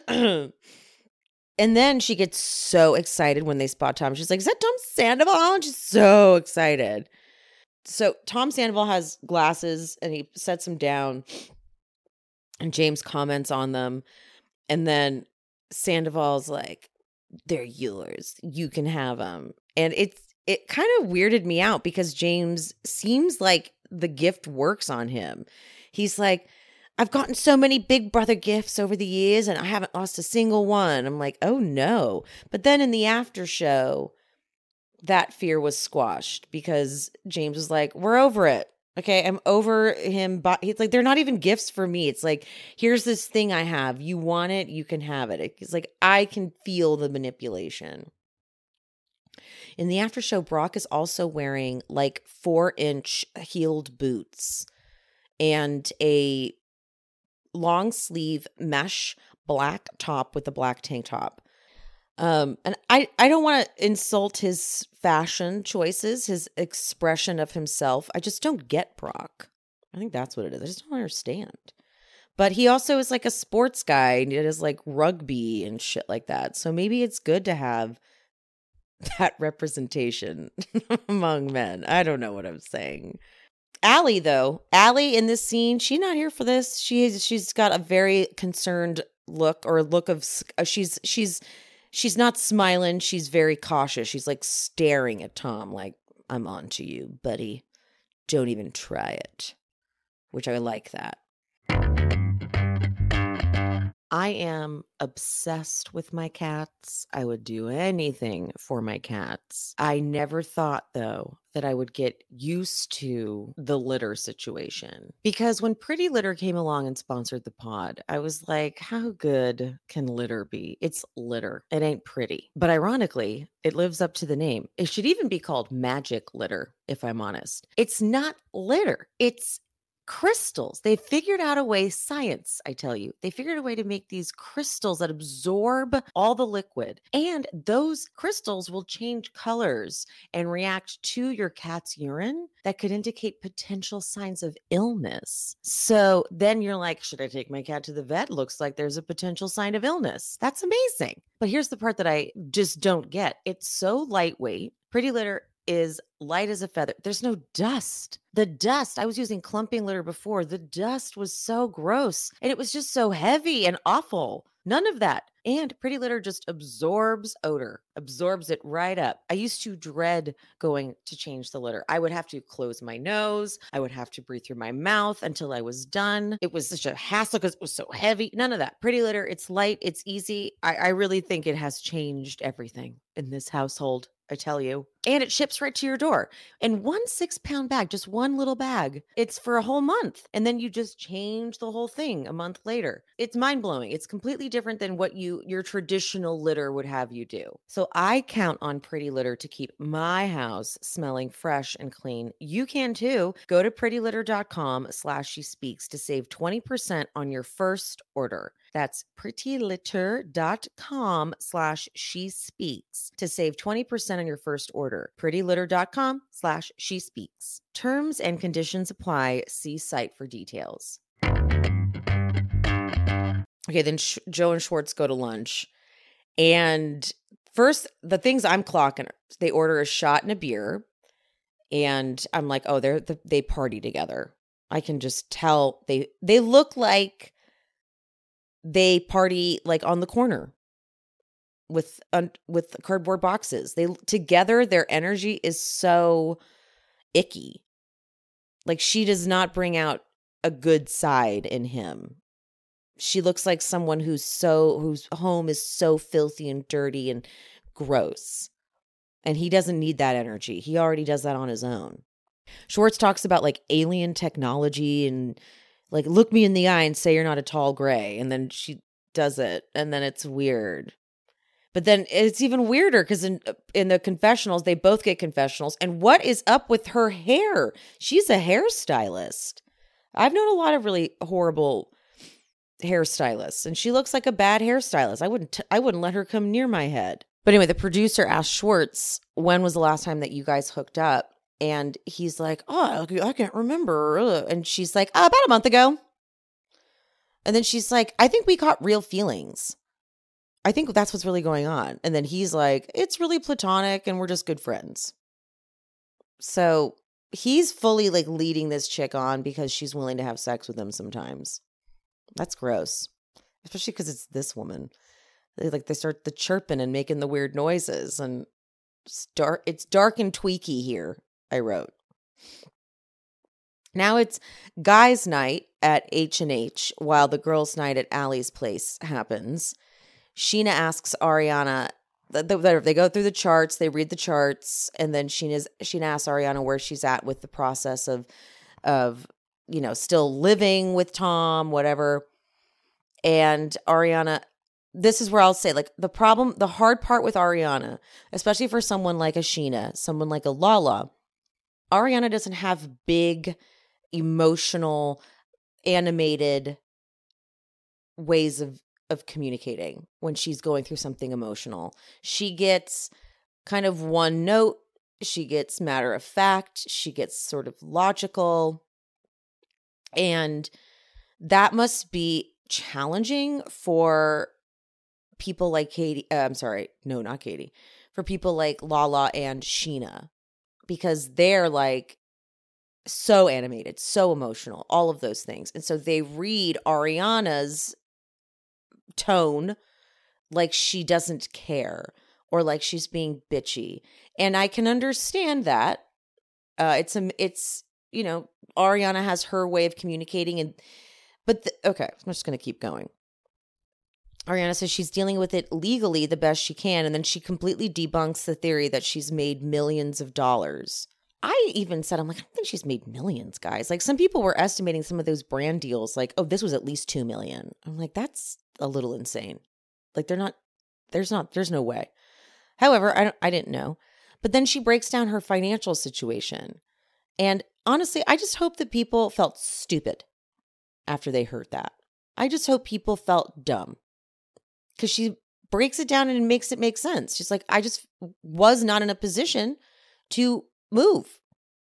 And then she gets so excited when they spot Tom. She's like, "Is that Tom Sandoval?" And she's so excited. So Tom Sandoval has glasses and he sets them down and James comments on them. And then Sandoval's like, "They're yours. You can have them." And it kind of weirded me out because James seems like the gift works on him. He's like, "I've gotten so many Big Brother gifts over the years and I haven't lost a single one." I'm like, oh no. But then in the after show, that fear was squashed because James was like, "We're over it. Okay, I'm over him." But he's like, "They're not even gifts for me. It's like, here's this thing I have. You want it, you can have it." It's like, I can feel the manipulation. In the after show, Brock is also wearing like 4-inch heeled boots and a long sleeve mesh black top with a black tank top. And I don't want to insult his fashion choices, his expression of himself. I just don't get Brock. I think that's what it is. I just don't understand. But he also is like a sports guy and he does like rugby and shit like that. So maybe it's good to have that representation among men. I don't know what I'm saying. Allie, though, in this scene, she's not here for this. She's got a very concerned look, or a look of she's not smiling. She's very cautious. She's like staring at Tom, like, "I'm on to you, buddy. Don't even try it," which I like that. I am obsessed with my cats. I would do anything for my cats. I never thought, though, that I would get used to the litter situation. Because when Pretty Litter came along and sponsored the pod, I was like, how good can litter be? It's litter. It ain't pretty. But ironically, it lives up to the name. It should even be called magic litter, if I'm honest. It's not litter. It's crystals. They figured out a way, science, I tell you, they figured a way to make these crystals that absorb all the liquid. And those crystals will change colors and react to your cat's urine that could indicate potential signs of illness. So then you're like, should I take my cat to the vet? Looks like there's a potential sign of illness. That's amazing. But here's the part that I just don't get. It's so lightweight. Pretty Litter is light as a feather. There's no dust. The dust, I was using clumping litter before. The dust was so gross and it was just so heavy and awful. None of that. And Pretty Litter just absorbs odor, absorbs it right up. I used to dread going to change the litter. I would have to close my nose. I would have to breathe through my mouth until I was done. It was such a hassle because it was so heavy. None of that. Pretty Litter, it's light, it's easy. I really think it has changed everything in this household. I tell you. And it ships right to your door. And 1 6-pound bag, just one little bag, it's for a whole month. And then you just change the whole thing a month later. It's mind-blowing. It's completely different than what your traditional litter would have you do. So I count on Pretty Litter to keep my house smelling fresh and clean. You can too. Go to prettylitter.com/shespeaks to save 20% on your first order. That's prettylitter.com/shespeaks to save 20% on your first order. prettylitter.com/shespeaks. Terms and conditions apply. See site for details. Okay, then Joe and Schwartz go to lunch. And first, the things I'm clocking, they order a shot and a beer. And I'm like, oh, they party together. I can just tell they look like they party like on the corner with cardboard boxes. They together, their energy is so icky. Like she does not bring out a good side in him. She looks like someone whose home is so filthy and dirty and gross. And he doesn't need that energy. He already does that on his own. Schwartz talks about like alien technology and like, look me in the eye and say you're not a tall gray. And then she does it. And then it's weird. But then it's even weirder because in the confessionals, they both get confessionals. And what is up with her hair? She's a hairstylist. I've known a lot of really horrible hairstylists, and she looks like a bad hairstylist. I wouldn't let her come near my head. But anyway, the producer asked Schwartz, when was the last time that you guys hooked up? And he's like, oh, I can't remember. And she's like, about a month ago. And then she's like, I think we caught real feelings. I think that's what's really going on. And then he's like, it's really platonic and we're just good friends. So he's fully like leading this chick on because she's willing to have sex with him sometimes. That's gross. Especially because it's this woman. They start the chirping and making the weird noises. And it's dark and tweaky here, I wrote. Now it's guys' night at H&H while the girls' night at Allie's place happens. Sheena asks Ariana, they go through the charts, they read the charts, and then Sheena asks Ariana where she's at with the process of still living with Tom, whatever. And Ariana, this is where I'll say, like, the hard part with Ariana, especially for someone like a Sheena, someone like a Lala, Ariana doesn't have big, emotional, animated ways of communicating when she's going through something emotional. She gets kind of one note. She gets matter of fact. She gets sort of logical. And that must be challenging for people like Katie. Not Katie. For people like Lala and Sheena, because they're like so animated, so emotional, all of those things. And so they read Ariana's tone like she doesn't care or like she's being bitchy. And I can understand that. It's Ariana has her way of communicating, okay, I'm just going to keep going. Ariana says she's dealing with it legally the best she can, and then she completely debunks the theory that she's made millions of dollars. I even said, I'm like, I don't think she's made millions, guys. Like, some people were estimating some of those brand deals, like, oh, this was at least 2 million. I'm like, that's a little insane. Like, there's no way. However, I didn't know. But then she breaks down her financial situation. And honestly, I just hope that people felt stupid after they heard that. I just hope people felt dumb. Because she breaks it down and makes it make sense. She's like, I just was not in a position to move.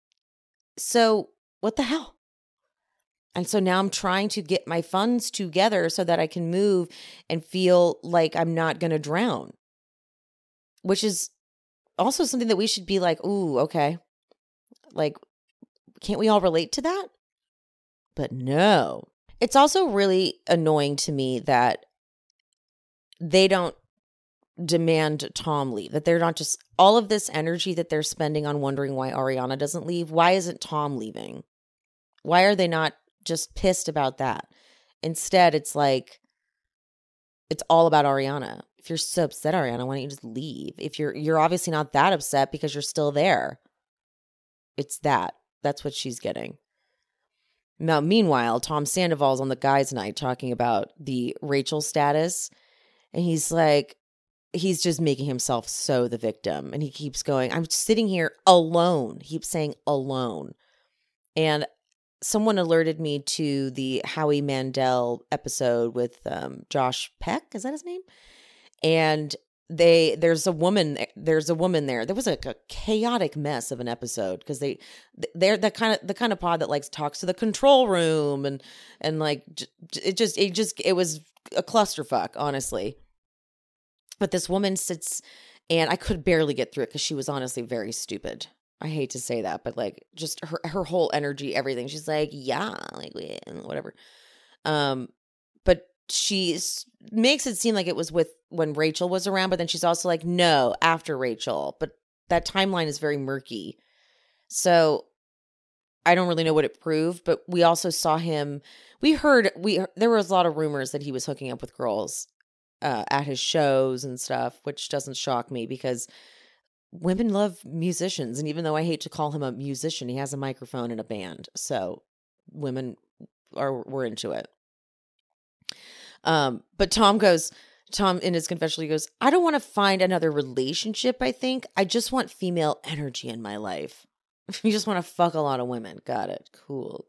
So what the hell? And so now I'm trying to get my funds together so that I can move and feel like I'm not going to drown. Which is also something that we should be like, ooh, okay. Like, can't we all relate to that? But no. It's also really annoying to me that they don't demand Tom leave, that they're not just all of this energy that they're spending on wondering why Ariana doesn't leave. Why isn't Tom leaving? Why are they not just pissed about that? Instead, it's like, it's all about Ariana. If you're so upset, Ariana, why don't you just leave? If you're obviously not that upset because you're still there. It's that's what she's getting. Now, meanwhile, Tom Sandoval's on the guys' night talking about the Rachel status. And he's like, he's just making himself so the victim. And he keeps going, I'm sitting here alone. He keeps saying alone. And someone alerted me to the Howie Mandel episode with Josh Peck. Is that his name? And there's a woman there. There was a chaotic mess of an episode because they're the kind of pod that like talks to the control room and like it was a clusterfuck, honestly. But this woman sits, and I could barely get through it because she was honestly very stupid. I hate to say that, but like just her whole energy, everything. She's like, yeah, like whatever. But makes it seem like it was with when Rachel was around, but then she's also like, no, after Rachel. But that timeline is very murky. So I don't really know what it proved, but we also saw him. There was a lot of rumors that he was hooking up with girls at his shows and stuff, which doesn't shock me because women love musicians. And even though I hate to call him a musician, he has a microphone and a band. So women were into it. But Tom in his confessional, he goes, I don't want to find another relationship. I think I just want female energy in my life. You just want to fuck a lot of women. Got it. Cool.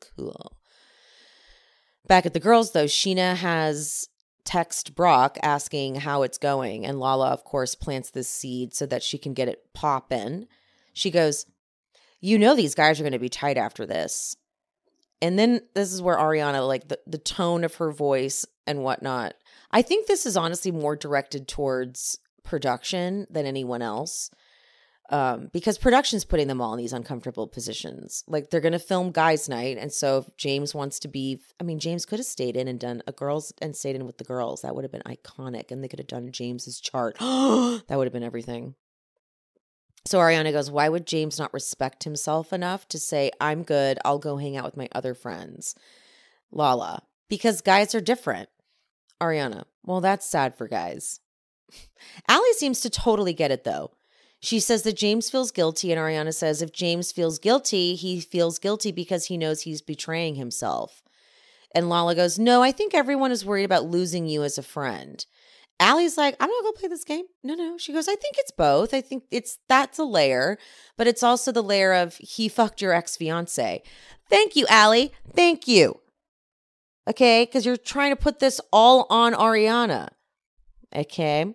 Back at the girls, though, Sheena has text Brock asking how it's going. And Lala, of course, plants this seed so that she can get it poppin'. She goes, you know these guys are going to be tight after this. And then this is where Ariana, like the tone of her voice and whatnot. I think this is honestly more directed towards production than anyone else. Because production's putting them all in these uncomfortable positions. Like they're going to film guys' night. And so if James wants to James could have stayed in and done a girls and stayed in with the girls. That would have been iconic. And they could have done James's chart. That would have been everything. So Ariana goes, why would James not respect himself enough to say, I'm good, I'll go hang out with my other friends? Lala, because guys are different. Ariana, well, that's sad for guys. Allie seems to totally get it, though. She says that James feels guilty, and Ariana says if James feels guilty, he feels guilty because he knows he's betraying himself. And Lala goes, no, I think everyone is worried about losing you as a friend. Allie's like, I'm not going to play this game. No. She goes, I think it's both. I think that's a layer, but it's also the layer of he fucked your ex-fiance. Thank you, Allie. Thank you. Okay, because you're trying to put this all on Ariana. Okay.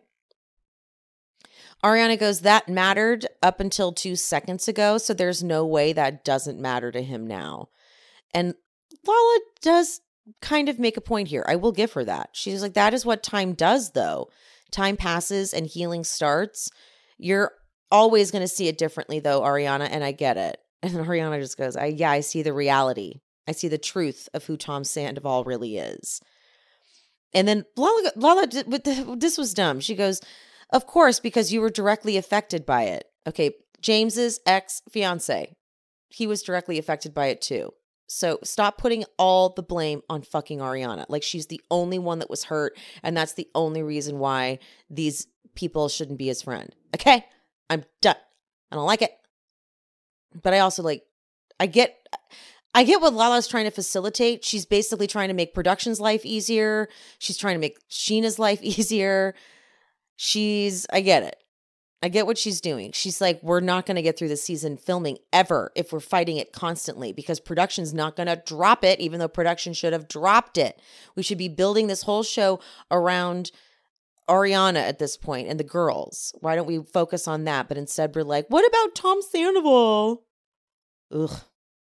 Ariana goes, that mattered up until 2 seconds ago, so there's no way that doesn't matter to him now. And Lala does kind of make a point here. I will give her that. She's like, that is what time does, though. Time passes and healing starts. You're always going to see it differently, though, Ariana, and I get it. And Ariana just goes, I see the reality. I see the truth of who Tom Sandoval really is. And then Lala, this was dumb. She goes, of course, because you were directly affected by it. Okay, James's ex-fiance, he was directly affected by it too. So stop putting all the blame on fucking Ariana. Like she's the only one that was hurt, and that's the only reason why these people shouldn't be his friend. Okay? I'm done. I don't like it. But I also I get what Lala's trying to facilitate. She's basically trying to make production's life easier. She's trying to make Sheena's life easier. I get it. I get what she's doing. She's like, we're not going to get through the season filming ever if we're fighting it constantly because production's not going to drop it, even though production should have dropped it. We should be building this whole show around Ariana at this point and the girls. Why don't we focus on that? But instead we're like, what about Tom Sandoval? Ugh.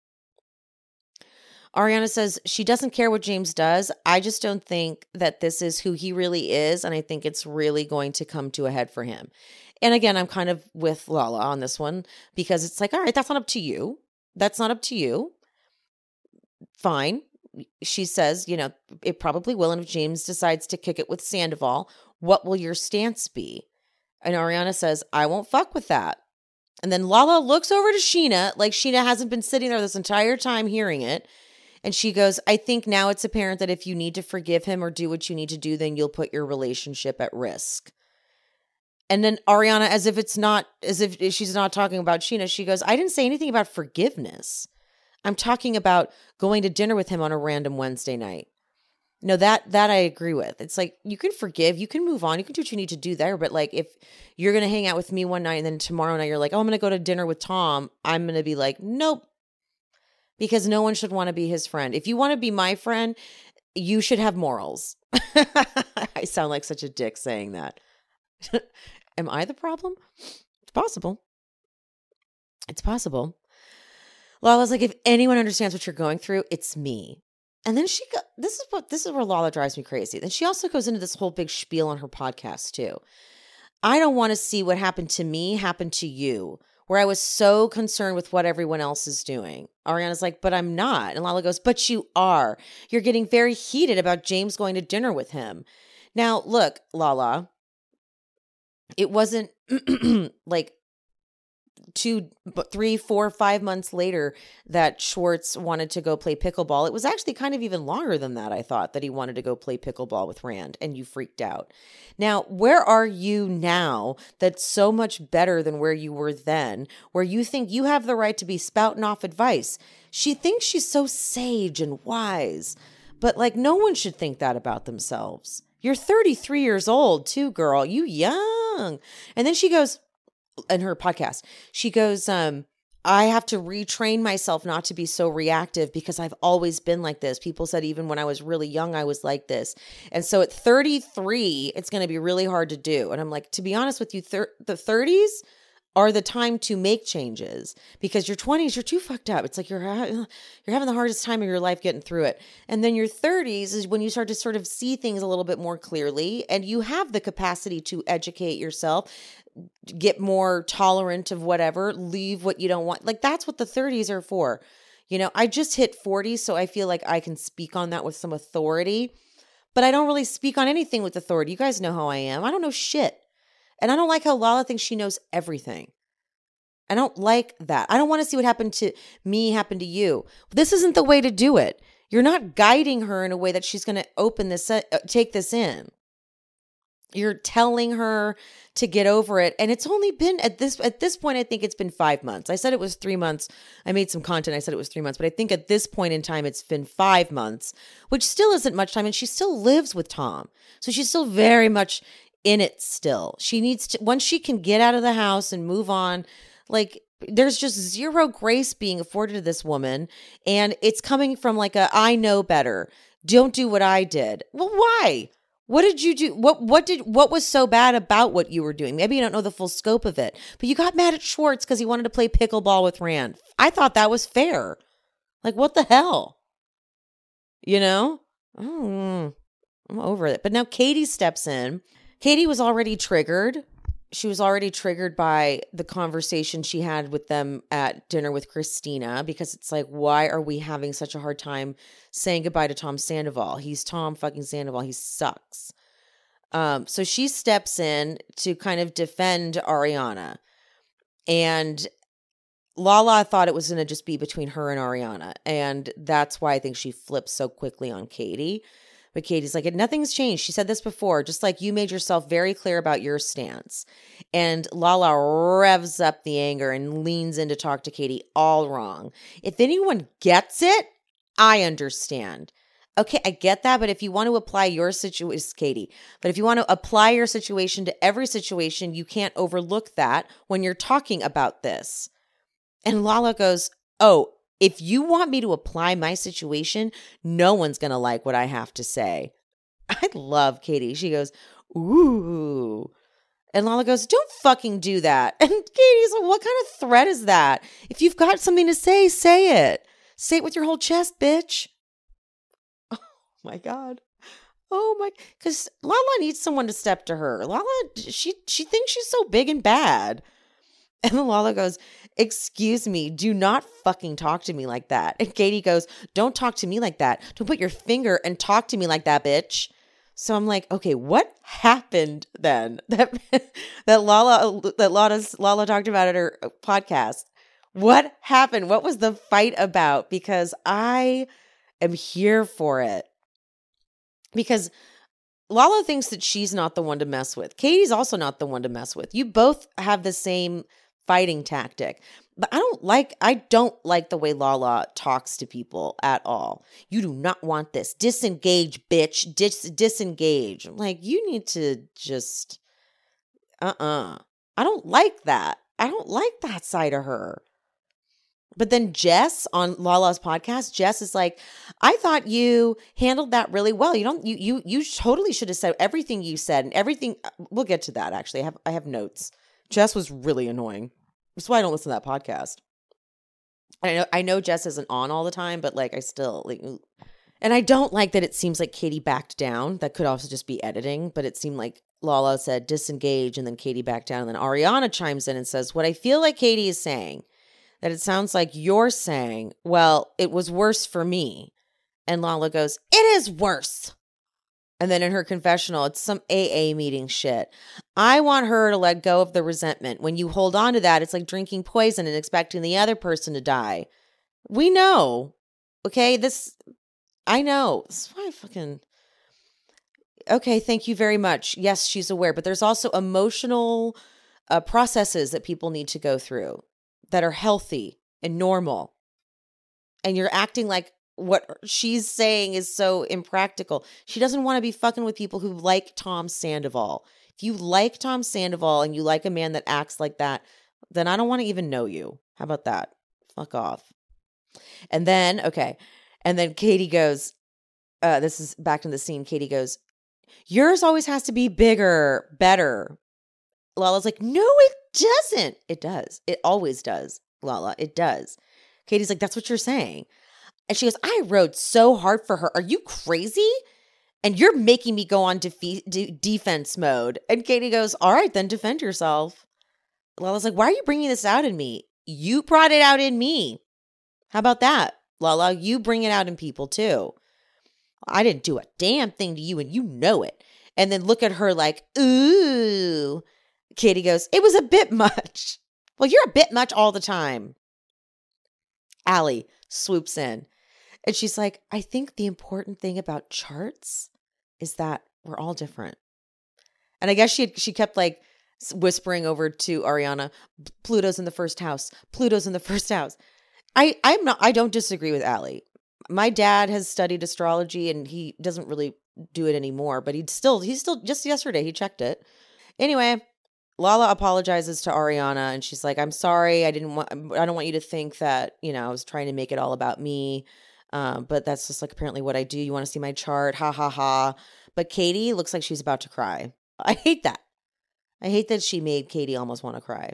Ariana says she doesn't care what James does. I just don't think that this is who he really is. And I think it's really going to come to a head for him. And again, I'm kind of with Lala on this one because it's like, all right, that's not up to you. That's not up to you. Fine. She says, it probably will. And if James decides to kick it with Sandoval, what will your stance be? And Ariana says, I won't fuck with that. And then Lala looks over to Sheena, like Sheena hasn't been sitting there this entire time hearing it. And she goes, I think now it's apparent that if you need to forgive him or do what you need to do, then you'll put your relationship at risk. And then Ariana, as if she's not talking about Sheena, she goes, I didn't say anything about forgiveness. I'm talking about going to dinner with him on a random Wednesday night. No, that I agree with. It's like, you can forgive, you can move on, you can do what you need to do there. But like, if you're going to hang out with me one night and then tomorrow night you're like, oh, I'm going to go to dinner with Tom, I'm going to be like, nope. Because no one should want to be his friend. If you want to be my friend, you should have morals. I sound like such a dick saying that. Am I the problem? It's possible. It's possible. Lala's like, if anyone understands what you're going through, it's me. And then this is where Lala drives me crazy. Then she also goes into this whole big spiel on her podcast too. I don't want to see what happened to me happen to you. where I was so concerned with what everyone else is doing. Ariana's like, but I'm not. And Lala goes, but you are. You're getting very heated about James going to dinner with him. Now, look, Lala, it wasn't like 2, 3, 4, 5 months later that Schwartz wanted to go play pickleball. It was actually kind of even longer than that, I thought, that he wanted to go play pickleball with Rand, and you freaked out. Now, where are you now that's so much better than where you were then, where you think you have the right to be spouting off advice? She thinks she's so sage and wise, but like no one should think that about themselves. You're 33 years old too, girl. You young. And then she goes, in her podcast, she goes, I have to retrain myself not to be so reactive because I've always been like this. People said even when I was really young, I was like this. And so at 33, it's going to be really hard to do. And I'm like, to be honest with you, the 30s are the time to make changes, because your 20s, you're too fucked up. It's like you're having the hardest time of your life getting through it. And then your 30s is when you start to sort of see things a little bit more clearly, and you have the capacity to educate yourself, get more tolerant of whatever, leave what you don't want. Like that's what the 30s are for. You know, I just hit 40, so I feel like I can speak on that with some authority, but I don't really speak on anything with authority. You guys know how I am. I don't know shit. And I don't like how Lala thinks she knows everything. I don't like that. I don't want to see what happened to me happen to you. This isn't the way to do it. You're not guiding her in a way that she's going to take this in. You're telling her to get over it. And it's only been at this point, I think it's been 5 months. I said it was 3 months. I made some content. I said it was 3 months, but I think at this point in time, it's been 5 months, which still isn't much time. And she still lives with Tom. So she's still very much in it still. She needs to, once she can get out of the house and move on, like there's just zero grace being afforded to this woman. And it's coming from like I know better. Don't do what I did. Well, why? What did you do? What was so bad about what you were doing? Maybe you don't know the full scope of it, but you got mad at Schwartz because he wanted to play pickleball with Rand. I thought that was fair. Like, what the hell? You know? I'm over it. But now Katie steps in. Katie was already triggered. She was already triggered by the conversation she had with them at dinner with Christina, because it's like, why are we having such a hard time saying goodbye to Tom Sandoval? He's Tom fucking Sandoval. He sucks. So she steps in to kind of defend Ariana. And Lala thought it was going to just be between her and Ariana. And that's why I think she flipped so quickly on Katie. But Katie's like, nothing's changed. She said this before, just like you made yourself very clear about your stance. And Lala revs up the anger and leans in to talk to Katie all wrong. If anyone gets it, I understand. Okay, I get that. But if you want to apply your situation, Katie, but if you want to apply your situation to every situation, you can't overlook that when you're talking about this. And Lala goes, oh, if you want me to apply my situation, no one's going to like what I have to say. I love Katie. She goes, ooh. And Lala goes, don't fucking do that. And Katie's like, what kind of threat is that? If you've got something to say, say it. Say it with your whole chest, bitch. Oh my God. Oh my, because Lala needs someone to step to her. Lala, she thinks she's so big and bad. And Lala goes, excuse me, do not fucking talk to me like that. And Katie goes, don't talk to me like that. Don't put your finger and talk to me like that, bitch. So I'm like, okay, what happened then that Lala talked about at her podcast? What happened? What was the fight about? Because I am here for it. Because Lala thinks that she's not the one to mess with. Katie's also not the one to mess with. You both have the same fighting tactic. But I don't like the way Lala talks to people at all. You do not want this. Disengage, bitch. Disengage. I'm like, you need to just, I don't like that. I don't like that side of her. But then Jess on Lala's podcast, Jess is like, I thought you handled that really well. You totally should have said everything you said and everything. We'll get to that. Actually, I have notes. Jess was really annoying. That's why I don't listen to that podcast. I know Jess isn't on all the time, but like I still like, and I don't like that it seems like Katie backed down. That could also just be editing, but it seemed like Lala said, disengage, and then Katie backed down. And then Ariana chimes in and says, what I feel like Katie is saying, that it sounds like you're saying, well, it was worse for me. And Lala goes, it is worse. And then in her confessional, it's some AA meeting shit. I want her to let go of the resentment. When you hold on to that, it's like drinking poison and expecting the other person to die. We know. Okay, I know. This is why I fucking... Okay, thank you very much. Yes, she's aware. But there's also emotional processes that people need to go through that are healthy and normal. And you're acting like what she's saying is so impractical. She doesn't want to be fucking with people who like Tom Sandoval. If you like Tom Sandoval and you like a man that acts like that, then I don't want to even know you. How about that? Fuck off. And then, okay. And then Katie goes, this is back in the scene. Katie goes, yours always has to be bigger, better. Lala's like, no, it doesn't. It does. It always does, Lala. It does. Katie's like, that's what you're saying. And she goes, I rode so hard for her. Are you crazy? And you're making me go on defense mode. And Katie goes, all right, then defend yourself. Lala's like, why are you bringing this out in me? You brought it out in me. How about that, Lala? You bring it out in people too. I didn't do a damn thing to you and you know it. And then look at her like, ooh. Katie goes, it was a bit much. Well, you're a bit much all the time. Allie swoops in. And she's like, I think the important thing about charts is that we're all different. And I guess she kept like whispering over to Ariana, Pluto's in the first house. Pluto's in the first house. I don't disagree with Allie. My dad has studied astrology and he doesn't really do it anymore, but he's still just yesterday he checked it. Anyway, Lala apologizes to Ariana and she's like, I'm sorry. I don't want you to think that, I was trying to make it all about me. But that's just like apparently what I do. You want to see my chart? Ha ha ha. But Katie looks like she's about to cry. I hate that. I hate that she made Katie almost want to cry.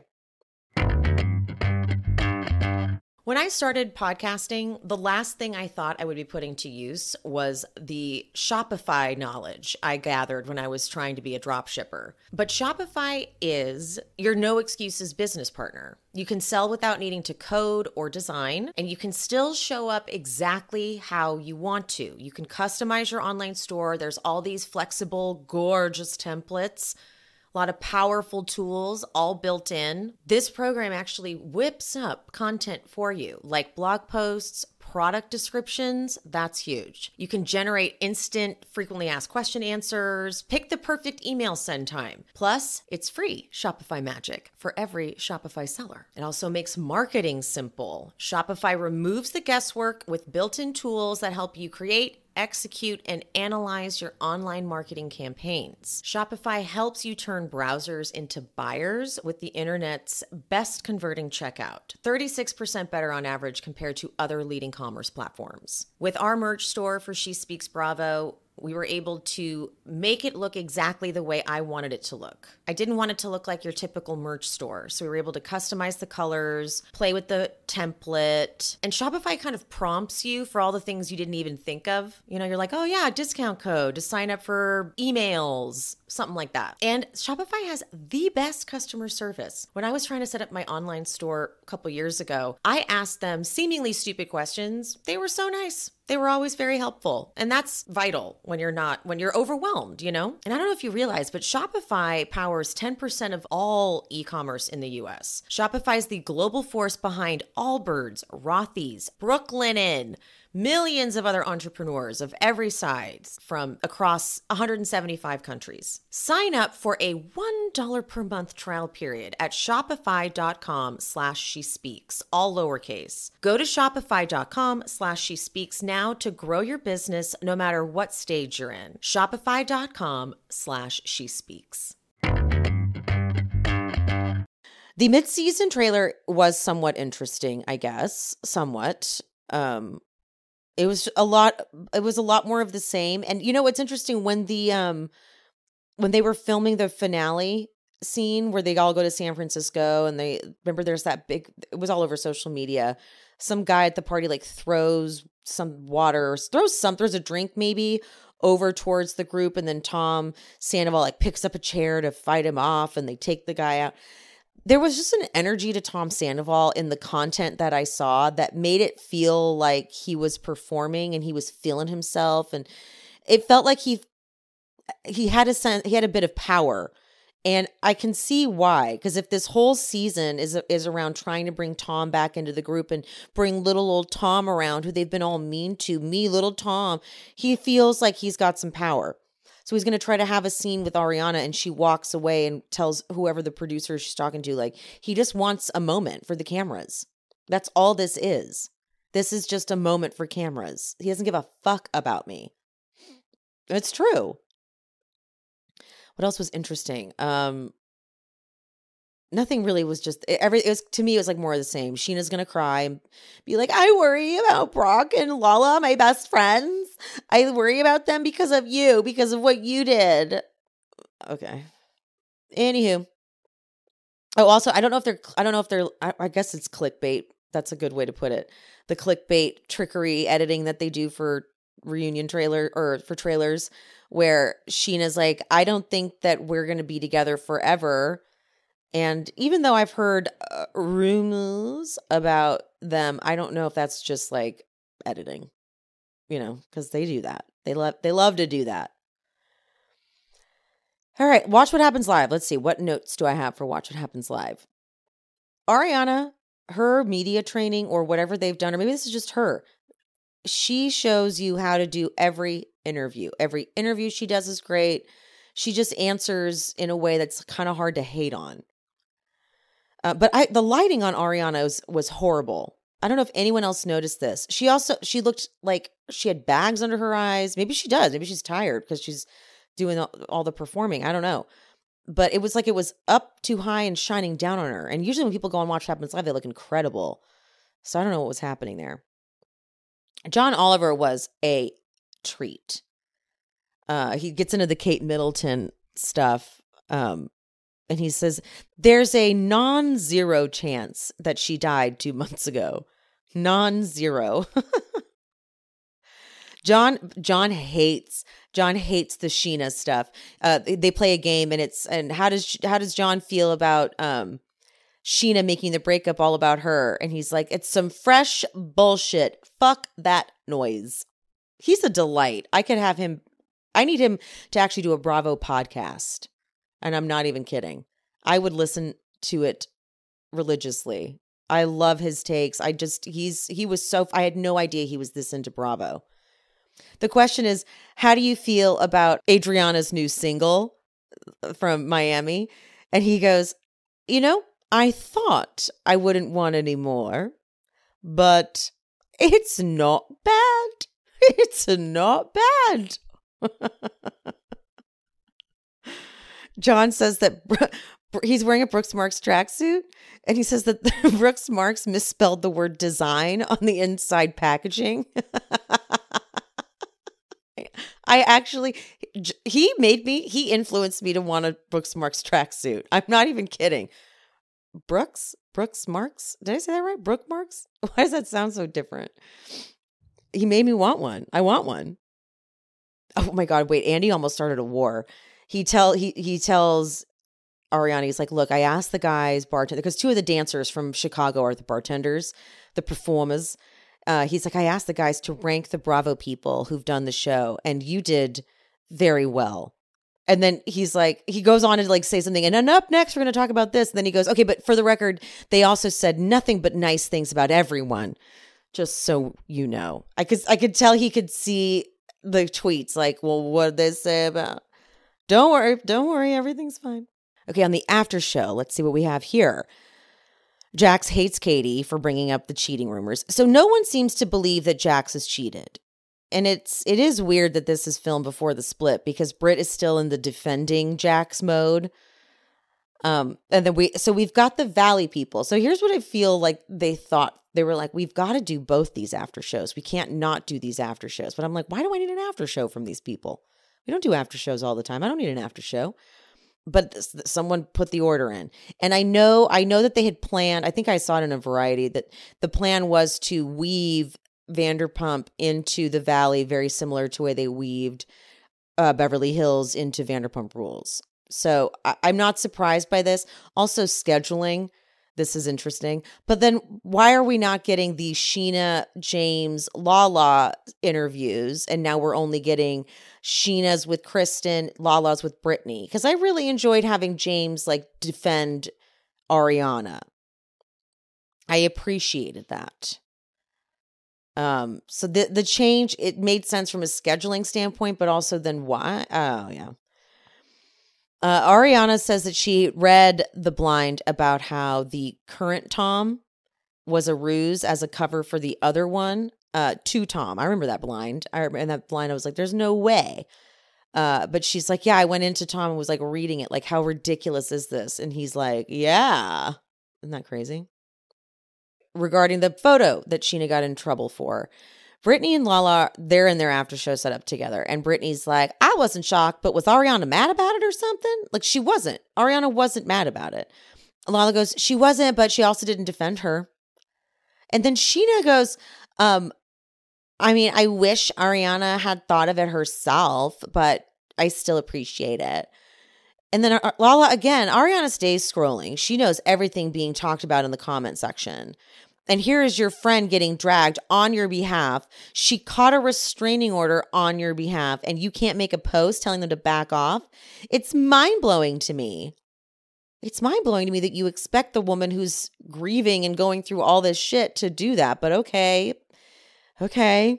When I started podcasting, the last thing I thought I would be putting to use was the Shopify knowledge I gathered when I was trying to be a drop shipper. But Shopify is your no excuses business partner. You can sell without needing to code or design, and you can still show up exactly how you want to. You can customize your online store. There's all these flexible, gorgeous templates. A lot of powerful tools all built in. This program actually whips up content for you, like blog posts, product descriptions. That's huge. You can generate instant frequently asked question answers, pick the perfect email send time. Plus, it's free Shopify magic for every Shopify seller. It also makes marketing simple. Shopify removes the guesswork with built-in tools that help you create, execute, and analyze your online marketing campaigns. Shopify helps you turn browsers into buyers with the internet's best converting checkout, 36% better on average compared to other leading commerce platforms. With our merch store for She Speaks Bravo, we were able to make it look exactly the way I wanted it to look. I didn't want it to look like your typical merch store. So we were able to customize the colors, play with the template, and Shopify kind of prompts you for all the things you didn't even think of. You're like, oh yeah, discount code to sign up for emails, something like that. And Shopify has the best customer service. When I was trying to set up my online store a couple years ago, I asked them seemingly stupid questions. They were so nice. They were always very helpful. And that's vital when you're overwhelmed, And I don't know if you realize, but Shopify powers 10% of all e-commerce in the US. Shopify is the global force behind Allbirds, Rothy's, Brooklinen, millions of other entrepreneurs of every size from across 175 countries. Sign up for a $1 per month trial period at shopify.com/shespeaks, all lowercase. Go to shopify.com/shespeaks now to grow your business no matter what stage you're in. Shopify.com/shespeaks. The mid-season trailer was somewhat interesting, I guess. Somewhat. It was a lot more of the same. And what's interesting, when they were filming the finale scene where they all go to San Francisco and there's that big, it was all over social media. Some guy at the party throws some water, throws a drink maybe over towards the group, and then Tom Sandoval like picks up a chair to fight him off, and they take the guy out. There was just an energy to Tom Sandoval in the content that I saw that made it feel like he was performing and he was feeling himself, and it felt like he had a bit of power. And I can see why, because if this whole season is around trying to bring Tom back into the group and bring little old Tom around, who they've been all mean to, little Tom, he feels like he's got some power. So he's going to try to have a scene with Ariana, and she walks away and tells whoever the producer she's talking to, like, he just wants a moment for the cameras. That's all this is. This is just a moment for cameras. He doesn't give a fuck about me. It's true. What else was interesting? Nothing really was just to me, it was like more of the same. Sheena's going to cry and be like, I worry about Brock and Lala, my best friends. I worry about them because of you, because of what you did. Okay. Anywho. Oh, also, I guess it's clickbait. That's a good way to put it. The clickbait trickery editing that they do for reunion trailer or for trailers, where Sheena's like, I don't think that we're going to be together forever. And even though I've heard rumors about them, I don't know if that's just like editing, because they do that. They love to do that. All right, Watch What Happens Live. Let's see. What notes do I have for Watch What Happens Live? Ariana, her media training or whatever they've done, or maybe this is just her, she shows you how to do every interview. Every interview she does is great. She just answers in a way that's kind of hard to hate on. But the lighting on Ariana was horrible. I don't know if anyone else noticed this. She looked like she had bags under her eyes. Maybe she does. Maybe she's tired because she's doing all the performing. I don't know. But it was like it was up too high and shining down on her. And usually when people go and watch What Happens Live, they look incredible. So I don't know what was happening there. John Oliver was a treat. He gets into the Kate Middleton stuff. And he says, there's a non-zero chance that she died 2 months ago. Non-zero. John hates the Sheena stuff. They play a game, and how does John feel about Sheena making the breakup all about her? And he's like, it's some fresh bullshit. Fuck that noise. He's a delight. I need him to actually do a Bravo podcast. And I'm not even kidding. I would listen to it religiously. I love his takes. I had no idea he was this into Bravo. The question is, how do you feel about Adriana's new single from Miami? And he goes, I thought I wouldn't want any more, but it's not bad. It's not bad. John says that he's wearing a Brooks Marks tracksuit, and he says that Brooks Marks misspelled the word design on the inside packaging. He influenced me to want a Brooks Marks tracksuit. I'm not even kidding. Brooks Marks? Did I say that right? Brooks Marks? Why does that sound so different? He made me want one. I want one. Oh my God, wait, Andy almost started a war. He tells Ariana, he's like, look, I asked the guys, bartender, because 2 of the dancers from Chicago are the bartenders, the performers. He's like, I asked the guys to rank the Bravo people who've done the show, and you did very well. And then he's like, he goes on to like say something, and then up next, we're going to talk about this. And then he goes, okay, but for the record, they also said nothing but nice things about everyone. Just so you know. I could tell he could see the tweets like, well, what did they say about? Don't worry, everything's fine. Okay, on the after show, let's see what we have here. Jax hates Katie for bringing up the cheating rumors. So no one seems to believe that Jax has cheated. And it is weird that this is filmed before the split because Britt is still in the defending Jax mode. And then we've got the Valley people. So here's what I feel like they thought. They were like, we've got to do both these after shows. We can't not do these after shows. But I'm like, why do I need an after show from these people? We don't do after shows all the time. I don't need an after show. But someone put the order in. And I know that they had planned, I think I saw it in a Variety, that the plan was to weave Vanderpump into the Valley very similar to the way they weaved Beverly Hills into Vanderpump Rules. So I'm not surprised by this. Also, scheduling. This is interesting. But then why are we not getting the Scheana, James, Lala interviews? And now we're only getting Sheena's with Kristen, Lala's with Brittany. Because I really enjoyed having James like defend Ariana. I appreciated that. So the change, it made sense from a scheduling standpoint, but also then why? Oh, yeah. Ariana says that she read The Blind about how the current Tom was a ruse as a cover for the other one, to Tom. I remember that blind. In that blind, I was like, there's no way. But she's like, yeah, I went into Tom and was like reading it. Like, how ridiculous is this? And he's like, yeah. Isn't that crazy? Regarding the photo that Scheana got in trouble for, Brittany and Lala, they're in their after show set up together. And Brittany's like, I wasn't shocked, but was Ariana mad about it or something? Like, she wasn't. Ariana wasn't mad about it. Lala goes, she wasn't, but she also didn't defend her. And then Scheana goes, I mean, I wish Ariana had thought of it herself, but I still appreciate it. And then Lala, again, Ariana stays scrolling. She knows everything being talked about in the comment section. And here is your friend getting dragged on your behalf. She caught a restraining order on your behalf, and you can't make a post telling them to back off. It's mind-blowing to me. It's mind-blowing to me that you expect the woman who's grieving and going through all this shit to do that. But okay. And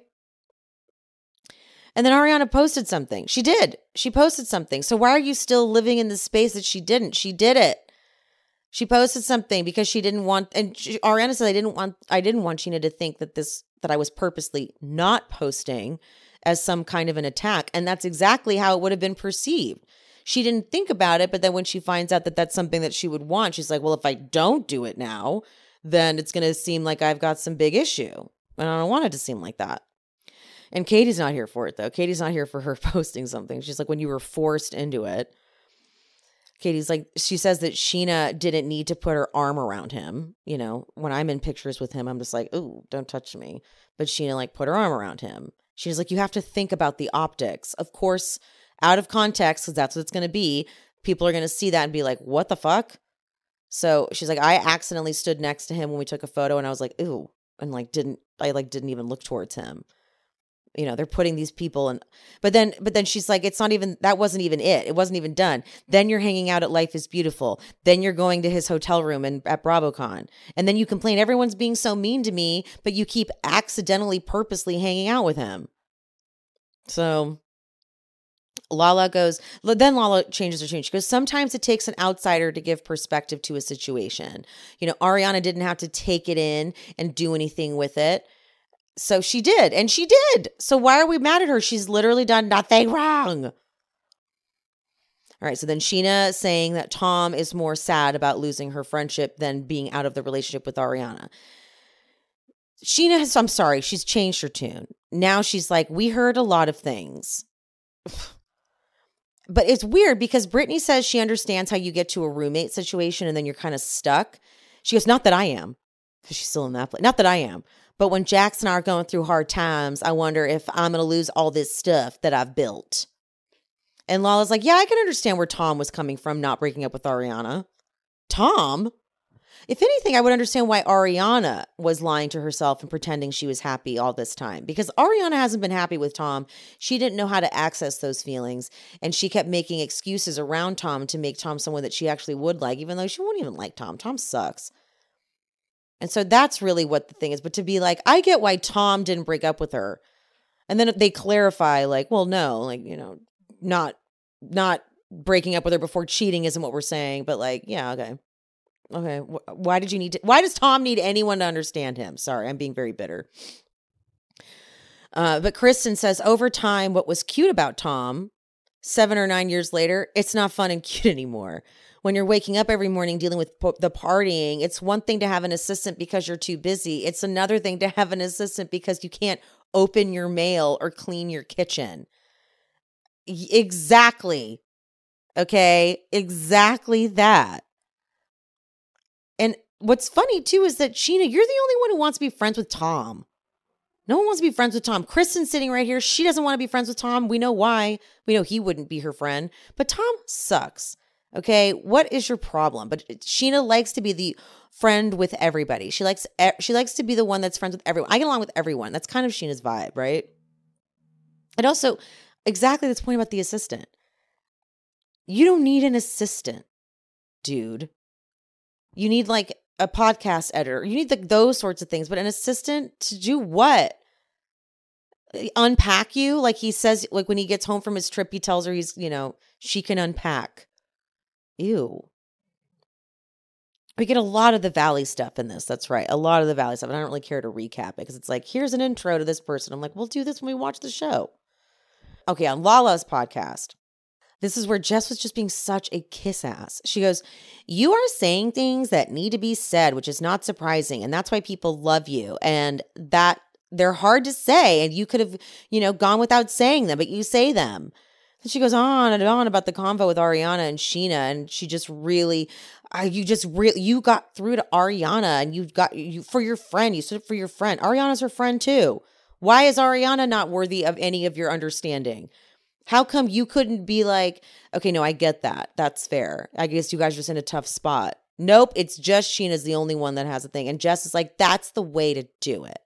then Ariana posted something. She did. She posted something. So why are you still living in the space that she didn't? She did it. She posted something because she didn't want, and Ariana said, I didn't want Scheana to think that I was purposely not posting as some kind of an attack. And that's exactly how it would have been perceived. She didn't think about it, but then when she finds out that that's something that she would want, she's like, well, if I don't do it now, then it's going to seem like I've got some big issue. And I don't want it to seem like that. And Katie's not here for it, though. Katie's not here for her posting something. She's like, when you were forced into it. Katie's like, she says that Scheana didn't need to put her arm around him. You know, when I'm in pictures with him, I'm just like, ooh, don't touch me. But Scheana like put her arm around him. She's like, you have to think about the optics. Of course, out of context, because that's what it's going to be. People are going to see that and be like, what the fuck? So she's like, I accidentally stood next to him when we took a photo and I was like, ooh, and didn't even look towards him. You know, they're putting these people in, but then she's like, that wasn't even it. It wasn't even done. Then you're hanging out at Life is Beautiful. Then you're going to his hotel room and at BravoCon. And then you complain, everyone's being so mean to me, but you keep accidentally, purposely hanging out with him. So Lala changes her tune. She goes, sometimes it takes an outsider to give perspective to a situation. You know, Ariana didn't have to take it in and do anything with it. So she did, and she did. So why are we mad at her? She's literally done nothing wrong. All right, so then Scheana saying that Tom is more sad about losing her friendship than being out of the relationship with Ariana. Scheana I'm sorry, she's changed her tune. Now she's like, we heard a lot of things. But it's weird because Brittany says she understands how you get to a roommate situation and then you're kind of stuck. She goes, not that I am, because she's still in that place. Not that I am. But when Jax and I are going through hard times, I wonder if I'm going to lose all this stuff that I've built. And Lala's like, yeah, I can understand where Tom was coming from, not breaking up with Ariana. Tom? If anything, I would understand why Ariana was lying to herself and pretending she was happy all this time. Because Ariana hasn't been happy with Tom. She didn't know how to access those feelings. And she kept making excuses around Tom to make Tom someone that she actually would like, even though she won't even like Tom. Tom sucks. And so that's really what the thing is. But to be like, I get why Tom didn't break up with her. And then they clarify like, well, no, like, you know, not breaking up with her before cheating isn't what we're saying. But like, yeah, okay. Okay. Why does Tom need anyone to understand him? Sorry, I'm being very bitter. But Kristen says over time, what was cute about Tom, 7 or 9 years later, it's not fun and cute anymore. When you're waking up every morning dealing with the partying, it's one thing to have an assistant because you're too busy. It's another thing to have an assistant because you can't open your mail or clean your kitchen. Exactly. Okay. Exactly that. And what's funny too is that Scheana, you're the only one who wants to be friends with Tom. No one wants to be friends with Tom. Kristen's sitting right here. She doesn't want to be friends with Tom. We know why. We know he wouldn't be her friend. But Tom sucks. Okay, what is your problem? But Scheana likes to be the friend with everybody. She likes to be the one that's friends with everyone. I get along with everyone. That's kind of Scheana's vibe, right? And also, exactly this point about the assistant. You don't need an assistant, dude. You need like a podcast editor. You need those sorts of things. But an assistant to do what? Unpack you? Like he says, like when he gets home from his trip, he tells her she can unpack. Ew. We get a lot of the Valley stuff in this. That's right. A lot of the Valley stuff. And I don't really care to recap it because it's like, here's an intro to this person. I'm like, we'll do this when we watch the show. Okay, on Lala's podcast, this is where Jess was just being such a kiss ass. She goes, you are saying things that need to be said, which is not surprising. And that's why people love you. And that they're hard to say. And you could have, gone without saying them, but you say them. And she goes on and on about the convo with Ariana and Scheana. And she just really, you got through to Ariana and you for your friend. You stood up for your friend. Ariana's her friend too. Why is Ariana not worthy of any of your understanding? How come you couldn't be like, okay, no, I get that. That's fair. I guess you guys are just in a tough spot. Nope, it's just Scheana's the only one that has a thing. And Jess is like, that's the way to do it.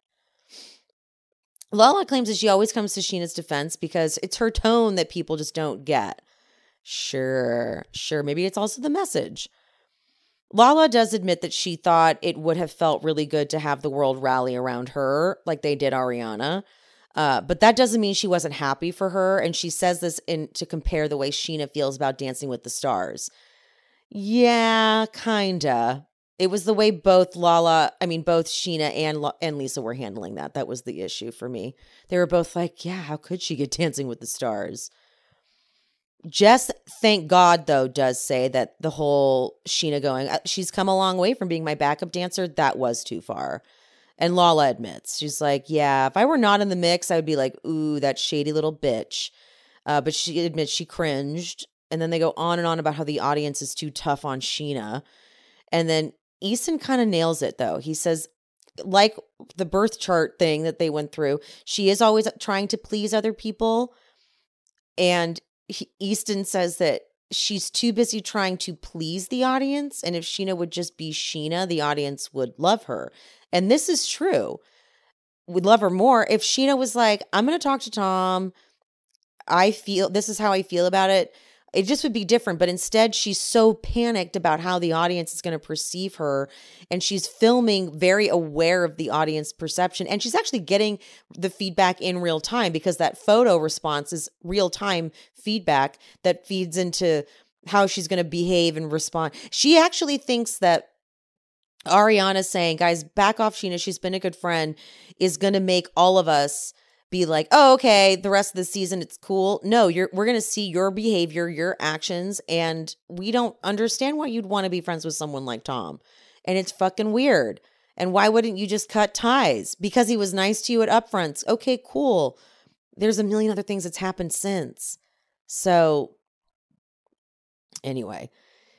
Lala claims that she always comes to Scheana's defense because it's her tone that people just don't get. Sure. Maybe it's also the message. Lala does admit that she thought it would have felt really good to have the world rally around her like they did Ariana. But that doesn't mean she wasn't happy for her. And she says this to compare the way Scheana feels about Dancing with the Stars. Yeah, kinda. It was the way both Scheana and Lisa were handling that. That was the issue for me. They were both like, yeah, how could she get Dancing with the Stars? Jess, thank God, though, does say that the whole Scheana going, she's come a long way from being my backup dancer. That was too far. And Lala admits, she's like, yeah, if I were not in the mix, I would be like, ooh, that shady little bitch. But she admits she cringed. And then they go on and on about how the audience is too tough on Scheana. And then Easton kind of nails it, though. He says, like the birth chart thing that they went through, she is always trying to please other people. And Easton says that she's too busy trying to please the audience. And if Scheana would just be Scheana, the audience would love her. And this is true. We'd love her more if Scheana was like, I'm going to talk to Tom. This is how I feel about it. It just would be different. But instead, she's so panicked about how the audience is going to perceive her. And she's filming very aware of the audience perception. And she's actually getting the feedback in real time because that photo response is real time feedback that feeds into how she's going to behave and respond. She actually thinks that Ariana saying, guys, back off Scheana, she's been a good friend, is going to make all of us be like, oh, okay, the rest of the season, it's cool. No, we're going to see your behavior, your actions, and we don't understand why you'd want to be friends with someone like Tom. And it's fucking weird. And why wouldn't you just cut ties? Because he was nice to you at Upfronts. Okay, cool. There's a million other things that's happened since. So, anyway.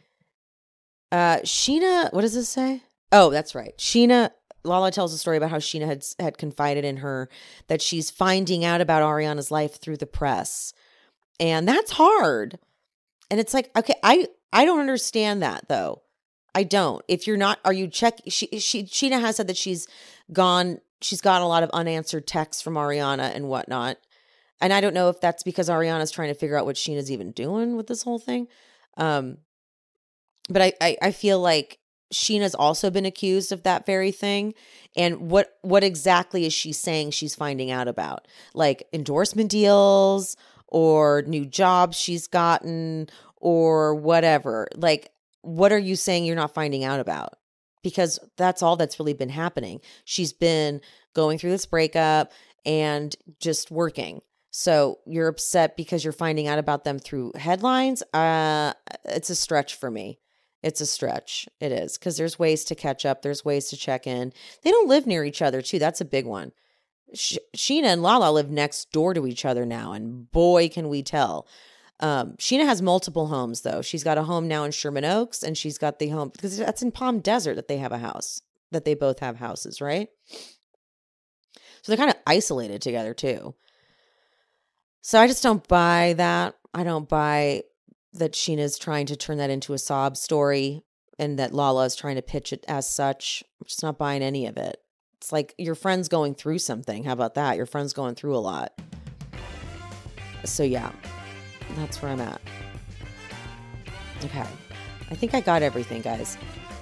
Scheana, what does this say? Oh, that's right. Lala tells a story about how Scheana had confided in her that she's finding out about Ariana's life through the press. And that's hard. And it's like, okay, I don't understand that though. I don't. If you're not, are you Scheana has said that she's gotten a lot of unanswered texts from Ariana and whatnot. And I don't know if that's because Ariana's trying to figure out what Sheena's even doing with this whole thing. But I feel like Sheena's also been accused of that very thing. And what exactly is she saying she's finding out about? Like endorsement deals or new jobs she's gotten or whatever. Like, what are you saying you're not finding out about? Because that's all that's really been happening. She's been going through this breakup and just working. So you're upset because you're finding out about them through headlines? It's a stretch for me. It's a stretch. It is. Because there's ways to catch up. There's ways to check in. They don't live near each other, too. That's a big one. Scheana and Lala live next door to each other now. And boy, can we tell. Scheana has multiple homes, though. She's got a home now in Sherman Oaks. And she's got the home, because that's in Palm Desert that they have a house. That they both have houses, right? So they're kind of isolated together too. So I just don't buy that. I don't buy that Scheana's trying to turn that into a sob story and that Lala is trying to pitch it as such. I'm just not buying any of it. It's like your friend's going through something. How about that? Your friend's going through a lot. So yeah, that's where I'm at. Okay. I think I got everything, guys.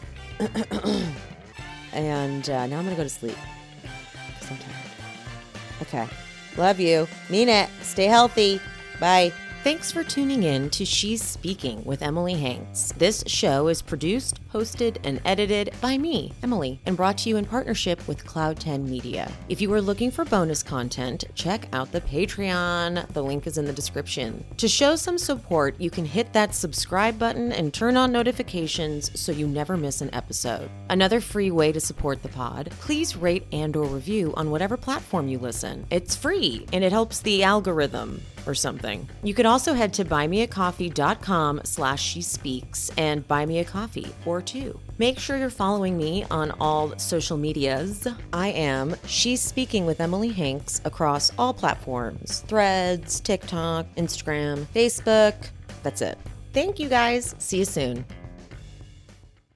And now I'm going to go to sleep because I'm tired. Okay. Love you. Mean it. Stay healthy. Bye. Thanks for tuning in to She's Speaking with Emily Hanks. This show is produced, hosted, and edited by me, Emily, and brought to you in partnership with Cloud 10 Media. If you are looking for bonus content, check out the Patreon. The link is in the description. To show some support, you can hit that subscribe button and turn on notifications so you never miss an episode. Another free way to support the pod, please rate and/or review on whatever platform you listen. It's free, and it helps the algorithm or something. You could also head to buymeacoffee.com/shespeaks and buy me a coffee or two. Make sure you're following me on all social medias. I am She's Speaking with Emily Hanks across all platforms: Threads, TikTok, Instagram, Facebook. That's it. Thank you guys. See you soon.